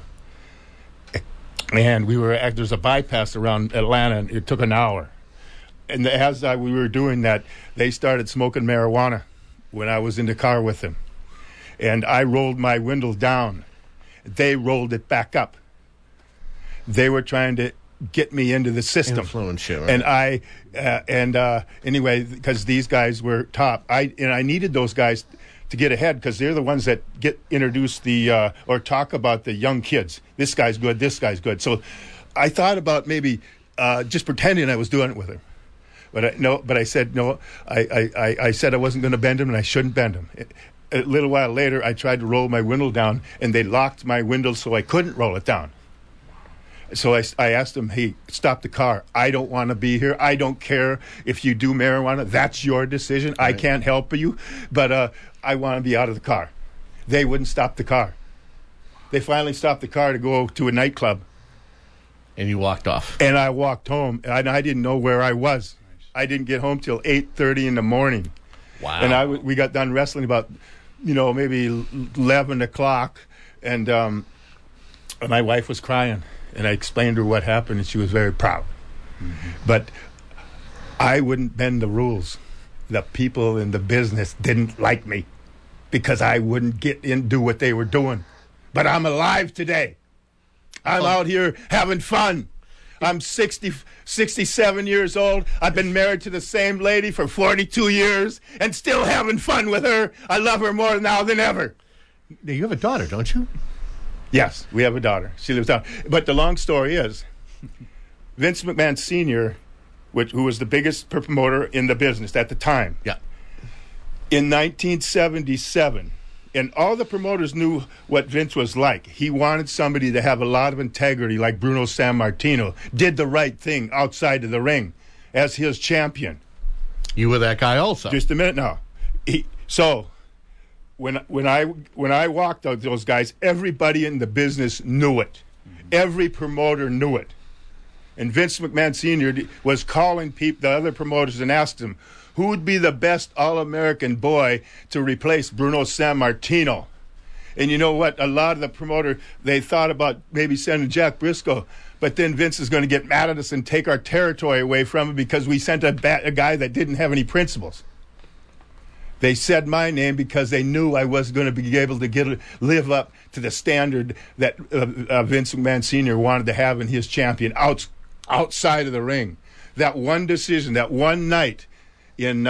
And there's a bypass around Atlanta, and it took an hour. And as we were doing that, they started smoking marijuana when I was in the car with them. And I rolled my window down. They rolled it back up. they were trying to get me into the system.
Influence you. Right?
And anyway, because these guys were top, I needed those guys to get ahead because they're the ones that introduce or talk about the young kids. This guy's good. This guy's good. So I thought about maybe just pretending I was doing it with her. But I said no. I said I wasn't going to bend him, and I shouldn't bend him. A little while later, I tried to roll my window down, and they locked my window so I couldn't roll it down. So I asked him, hey, stop the car. I don't want to be here. I don't care if you do marijuana. That's your decision. Right. I can't help you, but I want to be out of the car. They wouldn't stop the car. They finally stopped the car to go to a nightclub.
And you walked off.
And I walked home, and I didn't know where I was. I didn't get home till 8:30 in the morning.
Wow.
And we got done wrestling about, maybe 11 o'clock, and my wife was crying. And I explained to her what happened, and she was very proud. Mm-hmm. But I wouldn't bend the rules. The people in the business didn't like me because I wouldn't do what they were doing. But I'm alive today. I'm out here having fun. I'm 67 years old. I've been married to the same lady for 42 years and still having fun with her. I love her more now than ever.
You have a daughter, don't you?
Yes, we have a daughter. She lives down. But the long story is, Vince McMahon Sr., who was the biggest promoter in the business at the time, in 1977, and all the promoters knew what Vince was like. He wanted somebody to have a lot of integrity, like Bruno Sammartino, did the right thing outside of the ring as his champion.
You were that guy also.
Just a minute now. When I walked out those guys, everybody in the business knew it. Mm-hmm. Every promoter knew it. And Vince McMahon Sr. was calling the other promoters and asked them, who would be the best All-American boy to replace Bruno Sammartino? And you know what? A lot of the promoter, they thought about maybe sending Jack Briscoe, but then Vince is going to get mad at us and take our territory away from him because we sent a guy that didn't have any principles. They said my name because they knew I was going to be able to live up to the standard that Vince McMahon Sr. wanted to have in his champion outside of the ring. That one decision, that one night in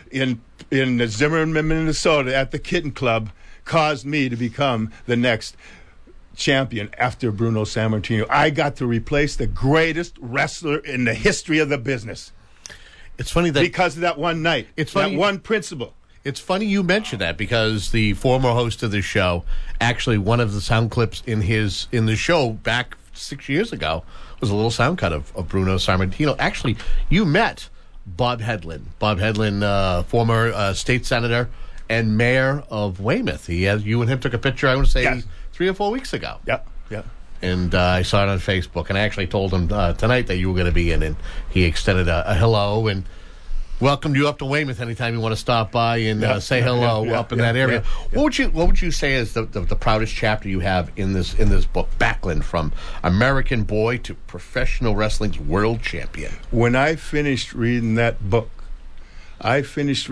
Zimmerman, Minnesota, at the Kitten Club, caused me to become the next champion after Bruno Sammartino. I got to replace the greatest wrestler in the history of the business.
It's funny that
because of that one night. It's funny, that one principle.
It's funny you mention that because the former host of the show, actually one of the sound clips in the show back 6 years ago was a little sound cut of Bruno Sammartino. Actually, you met Bob Hedlund. Bob Hedlund, former state senator and mayor of Weymouth. You and him took a picture, I want to say, 3 or 4 weeks ago.
Yeah.
And I saw it on Facebook, and I actually told him tonight that you were going to be in, and he extended a hello and welcomed you up to Weymouth anytime you want to stop by and say hello up in that area. What would you say is the proudest chapter you have in this book, Backlund, from American boy to professional wrestling's world champion?
When I finished reading that book, I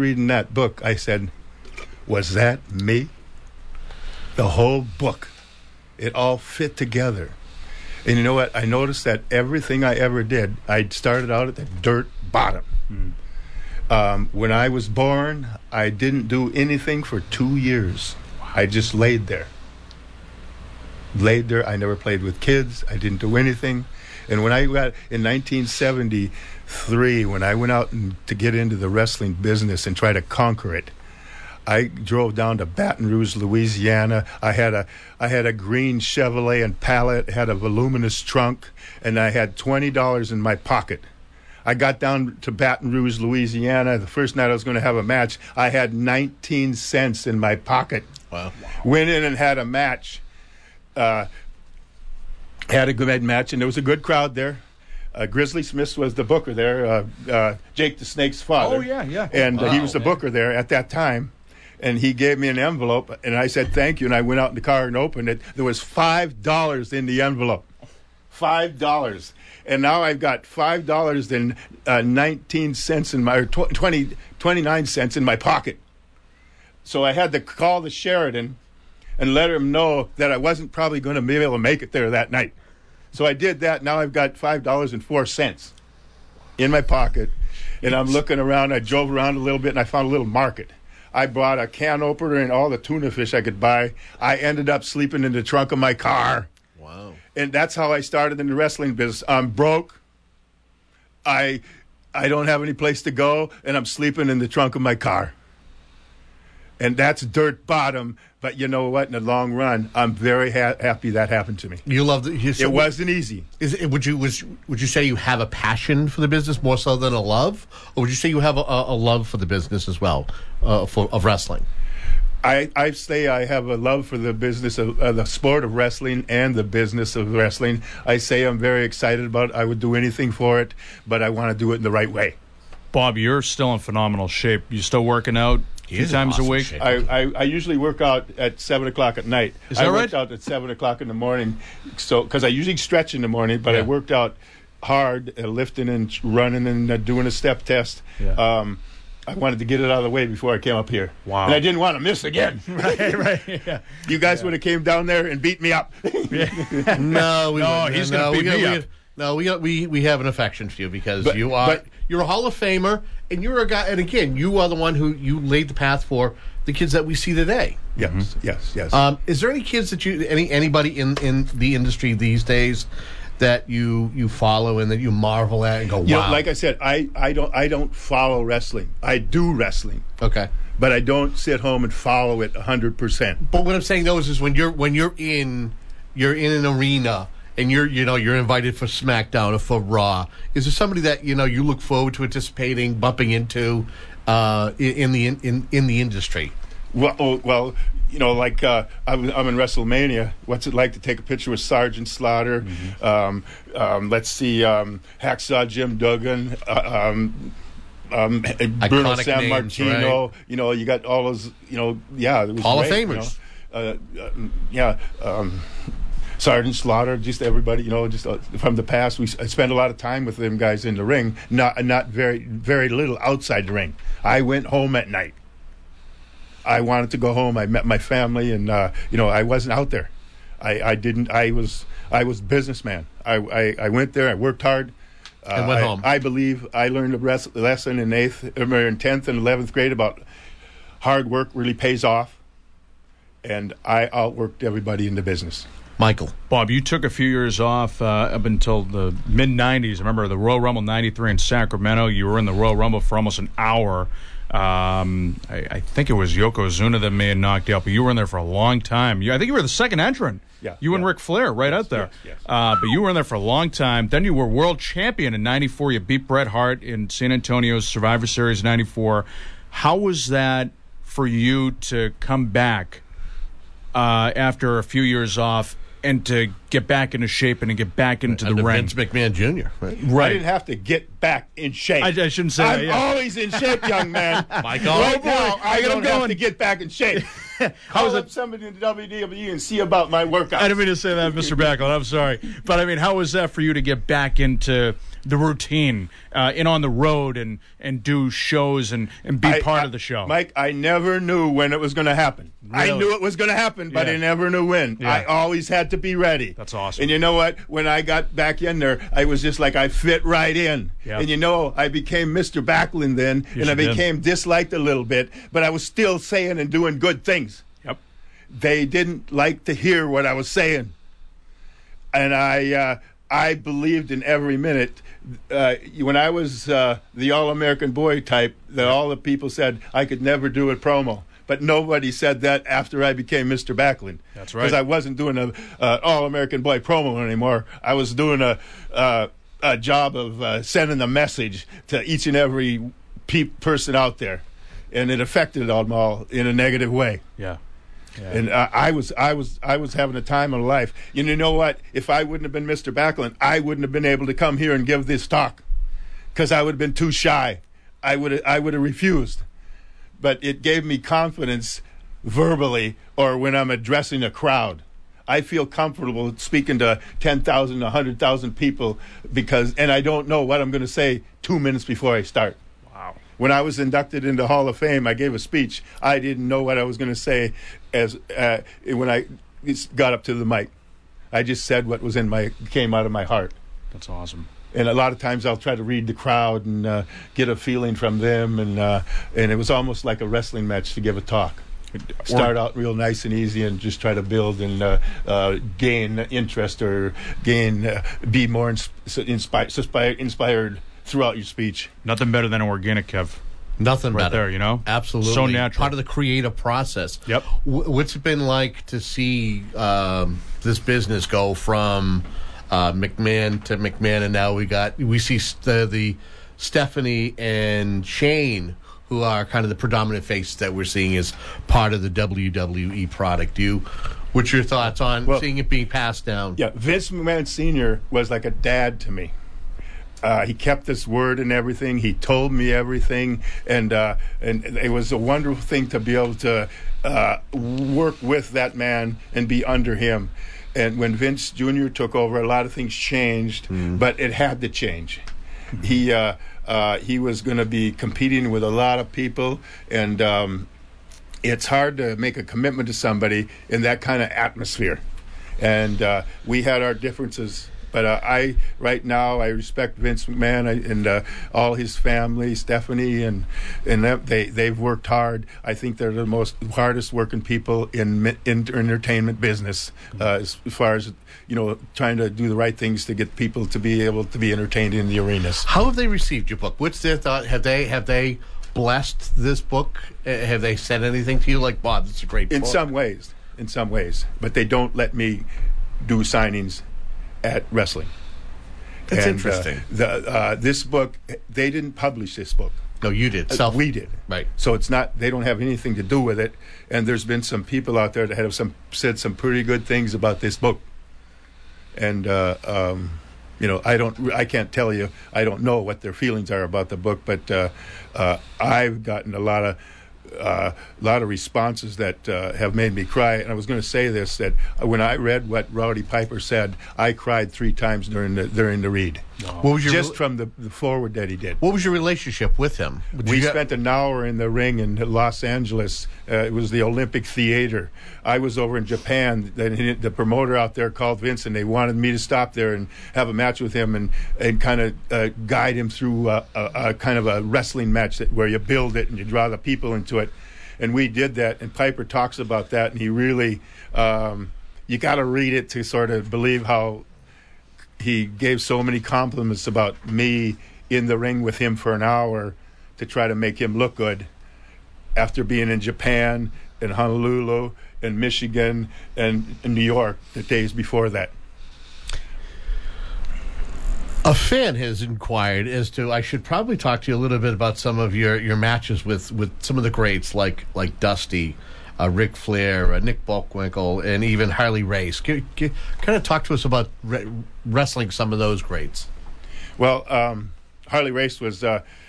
said, was that me? The whole book. It all fit together. And you know what? I noticed that everything I ever did, I started out at the dirt bottom. Mm. When I was born, I didn't do anything for 2 years. I just laid there. I never played with kids. I didn't do anything. And when I got in 1973, when I went out to get into the wrestling business and try to conquer it, I drove down to Baton Rouge, Louisiana. I had a green Chevrolet Impala, had a voluminous trunk, and I had $20 in my pocket. I got down to Baton Rouge, Louisiana. The first night I was going to have a match, I had 19 cents in my pocket.
Wow.
Went in and had a match. Had a good match, and there was a good crowd there. Grizzly Smith was the booker there, Jake the Snake's father.
Oh, yeah.
And he was the booker there at that time. And he gave me an envelope, and I said, thank you. And I went out in the car and opened it. There was $5 in the envelope. $5. And now I've got $5 and 19 cents in my, 29 cents in my pocket. So I had to call the Sheridan and let him know that I wasn't probably going to be able to make it there that night. So I did that. Now I've got $5.04 in my pocket, and I'm looking around. I drove around a little bit, and I found a little market. I bought a can opener and all the tuna fish I could buy. I ended up sleeping in the trunk of my car.
Wow.
And that's how I started in the wrestling business. I'm broke. I don't have any place to go, and I'm sleeping in the trunk of my car. And that's dirt bottom. But you know what? In the long run, I'm very happy that happened to me.
You loved it.
It wasn't easy.
Would you say you have a passion for the business more so than a love, or would you say you have a love for the business as well, of wrestling?
I say I have a love for the business of the sport of wrestling and the business of wrestling. I say I'm very excited about it. I would do anything for it, but I want to do it in the right way.
Bob, you're still in phenomenal shape. You still working out a few times a week?
I usually work out at 7 o'clock at night.
Is that right?
I worked out at 7 o'clock in the morning, because I usually stretch in the morning, but
Yeah.
I worked out hard, lifting and running and doing a step test.
Yeah.
I wanted to get it out of the way before I came up here.
Wow.
And I didn't want to miss again.
right. Yeah.
You guys would have came down there and beat me up.
No,
he's going to beat me up.
No, we have an affection for you because
But-
you're a Hall of Famer, and you're a guy. And again, you are the one who you laid the path for the kids that we see today.
Yes, yes.
Is there any kids that anybody in the industry these days that you follow and that you marvel at and go, wow?
You know, like I said, I don't follow wrestling. I do wrestling.
Okay.
But I don't sit home and follow it 100%.
But what I'm saying though is when you're in an arena and you're invited for SmackDown or for Raw, is there somebody that you look forward to anticipating bumping into in the industry?
Well, like I'm in WrestleMania. What's it like to take a picture with Sergeant Slaughter?
Mm-hmm.
Let's see, Hacksaw Jim Duggan. Bruno San Martino,
right?
You got all those, it was
Hall of
great,
Famers.
Sergeant Slaughter, just everybody, from the past. I spent a lot of time with them guys in the ring, not very, very little outside the ring. I went home at night. I wanted to go home. I met my family, and I wasn't out there. I was businessman. I went there. I worked hard.
And went home.
I believe I learned a lesson in 10th and 11th grade about hard work really pays off, and I outworked everybody in the business.
Michael.
Bob, you took a few years off up until the mid-'90s. I remember the Royal Rumble 93 in Sacramento. You were in the Royal Rumble for almost an hour. I think it was Yokozuna that may have knocked you out, but you were in there for a long time. I think you were the second entrant.
Yeah,
you and Ric Flair right out there.
Yes.
But you were in there for a long time. Then you were world champion in 94. You beat Bret Hart in San Antonio's Survivor Series 94. How was that for you to come back after a few years off and to get back into shape and to get back into the ring?
Vince McMahon Jr., right?
I didn't have to get back in shape.
I shouldn't say
I'm
that. Yeah.
always in shape, young man.
Michael.
Right now, I
get him
don't have
going.
to get back in shape. Call up somebody in the WWE and see about my workout.
I didn't mean to say that, Mr. Backlund. I'm sorry. But, I mean, how was that for you to get back into the routine, in on the road and do shows and be part of the show?
Mike, I never knew when it was going to happen.
Really?
I knew it was going to happen, but
Yeah.
I never knew when.
Yeah.
I always had to be ready.
That's awesome.
And you know what? When I got back in there, I was just like I fit right in.
Yeah.
And I became Mr. Backlund then,
Yes,
and I
you did.
became disliked a little bit, but I was still saying and doing good things.
Yep.
They didn't like to hear what I was saying. And I believed in every minute. When I was the All-American boy type, all the people said I could never do a promo. But nobody said that after I became Mr. Backlund.
That's right.
Because I wasn't doing an All-American boy promo anymore. I was doing a job of sending a message to each and every person out there. And it affected them all in a negative way.
Yeah.
And I was having a time of life. You know what? If I wouldn't have been Mr. Backlund, I wouldn't have been able to come here and give this talk, because I would have been too shy. I would have refused. But it gave me confidence verbally or when I'm addressing a crowd. I feel comfortable speaking to 10,000, 100,000 people and I don't know what I'm going to say 2 minutes before I start. When I was inducted into Hall of Fame, I gave a speech. I didn't know what I was going to say when I got up to the mic. I just said what came out of my heart.
That's awesome.
And a lot of times I'll try to read the crowd and get a feeling from them, and it was almost like a wrestling match to give a talk. Start out real nice and easy, and just try to build and gain interest or be more inspired throughout your speech.
Nothing better than organic, Kev.
Nothing
right
better.
there, you know?
Absolutely.
So natural.
Part of the creative process.
Yep.
What's it been like to see this business go from McMahon to McMahon, and now we see the Stephanie and Shane, who are kind of the predominant faces that we're seeing as part of the WWE product. What's your thoughts on seeing it being passed down?
Yeah, Vince McMahon Sr. was like a dad to me. He kept his word and everything. He told me everything, and it was a wonderful thing to be able to work with that man and be under him. And when Vince Jr. took over, a lot of things changed, but it had to change. He was going to be competing with a lot of people, and it's hard to make a commitment to somebody in that kind of atmosphere. And we had our differences. But right now, I respect Vince McMahon and all his family, Stephanie, and they've worked hard. I think they're the hardest working people in entertainment business, as far as trying to do the right things to get people to be able to be entertained in the arenas.
How have they received your book? What's their thought? Have they blessed this book? Have they said anything to you like, Bob, it's a great book?
In some ways, but they don't let me do signings at wrestling.
That's interesting.
This book, they didn't publish this book.
No, you did.
We did.
Right.
So it's not. They don't have anything to do with it. And there's been some people out there that have said some pretty good things about this book. And I can't tell you. I don't know what their feelings are about the book, but I've gotten a lot of responses that have made me cry. And I was going to say this, that when I read what Rowdy Piper said, I cried 3 times during the read.
What was your
from the forward that he did.
What was your relationship with him?
We spent an hour in the ring in Los Angeles. It was the Olympic Theater. I was over in Japan. The promoter out there called Vince, and they wanted me to stop there and have a match with him and kind of guide him through a kind of a wrestling match where you build it and you draw the people into it. And we did that, and Piper talks about that, and he really, you got to read it to sort of believe how he gave so many compliments about me in the ring with him for an hour to try to make him look good after being in Japan and Honolulu and Michigan and New York the days before that.
A fan has inquired as to, I should probably talk to you a little bit about some of your matches with some of the greats like Dusty, Ric Flair, Nick Bockwinkel, and even Harley Race. Kind of talk to us about wrestling some of those greats.
Well, Harley Race was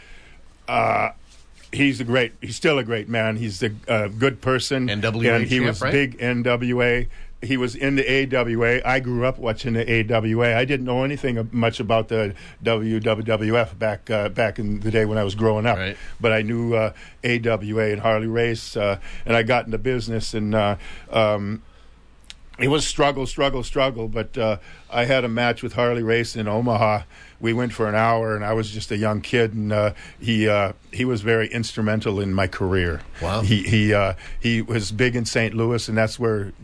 he's still a great man. He's a good person.
NWA
and he
champ,
was
right?
big NWA. He was in the AWA. I grew up watching the AWA. I didn't know anything much about the WWF back in the day when I was growing up.
Right.
But I knew AWA and Harley Race, and I got into business. And it was struggle. But I had a match with Harley Race in Omaha. We went for an hour, and I was just a young kid, and he was very instrumental in my career.
Wow.
He was big in St. Louis, and that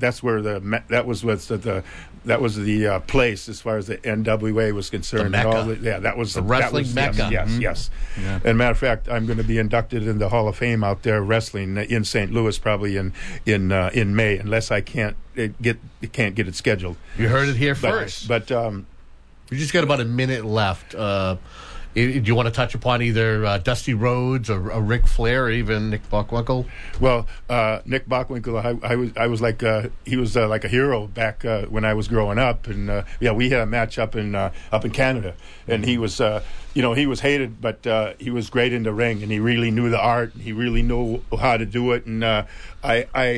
was the place as far as the NWA was concerned.
The Mecca.
That was
the wrestling Mecca.
Yes.
Yeah.
And matter of fact, I'm going to be inducted in the Hall of Fame out there wrestling in St. Louis probably in May, unless I can't get it scheduled.
You heard it here first.
But
we just got about a minute left. Do you want to touch upon either Dusty Rhodes or Ric Flair or even Nick Bockwinkel?
Well, Nick Bockwinkel, I was like he was like a hero back when I was growing up, and we had a match up in Canada, and he was he was hated, but he was great in the ring, and he really knew the art, and he really knew how to do it, and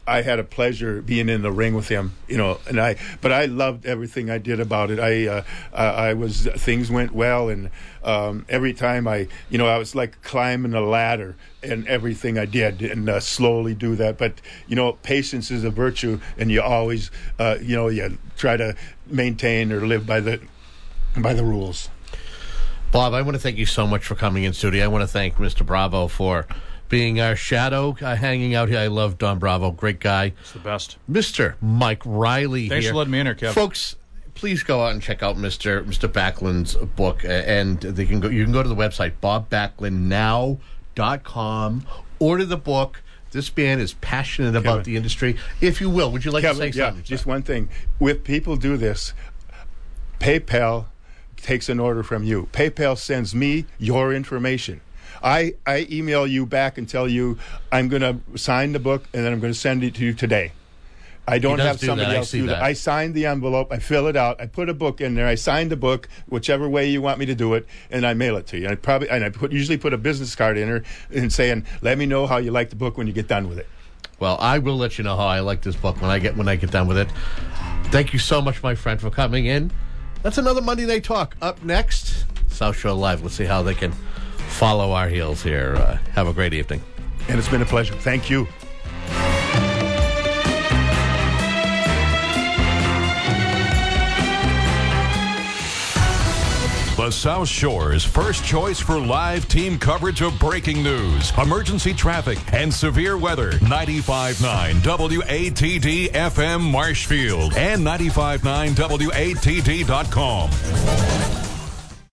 I had a pleasure being in the ring with him, but I loved everything I did about it. Things went well, and every time I was like climbing a ladder and everything I did, and slowly do that. But patience is a virtue, and you always you try to maintain or live by the rules.
Bob, I want to thank you so much for coming in studio. I want to thank Mr. Bravo for being our shadow, hanging out here. I love Don Bravo, great guy.
It's the best.
Mr. Mike Riley.
Thanks for letting me in here, Kev.
Folks, please go out and check out Mr. Backlund's book, and you can go to the website bobbacklundnow.com. Order the book. This man is passionate about the industry. If you will, would you like to say something?
Just one thing. With people do this, PayPal takes an order from you. PayPal sends me your information. I email you back and tell you I'm going to sign the book and then I'm going to send it to you today. I don't have somebody else do that. I sign the envelope, I fill it out, I put a book in there, I sign the book, whichever way you want me to do it, and I mail it to you. I usually put a business card in there and saying, "Let me know how you like the book when you get done with it."
Well, I will let you know how I like this book when I get done with it. Thank you so much, my friend, for coming in. That's another Monday Night Talk. Up next, South Shore Live. Let's see how they can follow our heels here. Have a great evening.
And it's been a pleasure. Thank you.
The South Shore's first choice for live team coverage of breaking news, emergency traffic, and severe weather. 95.9 WATD FM Marshfield and 95.9 WATD.com.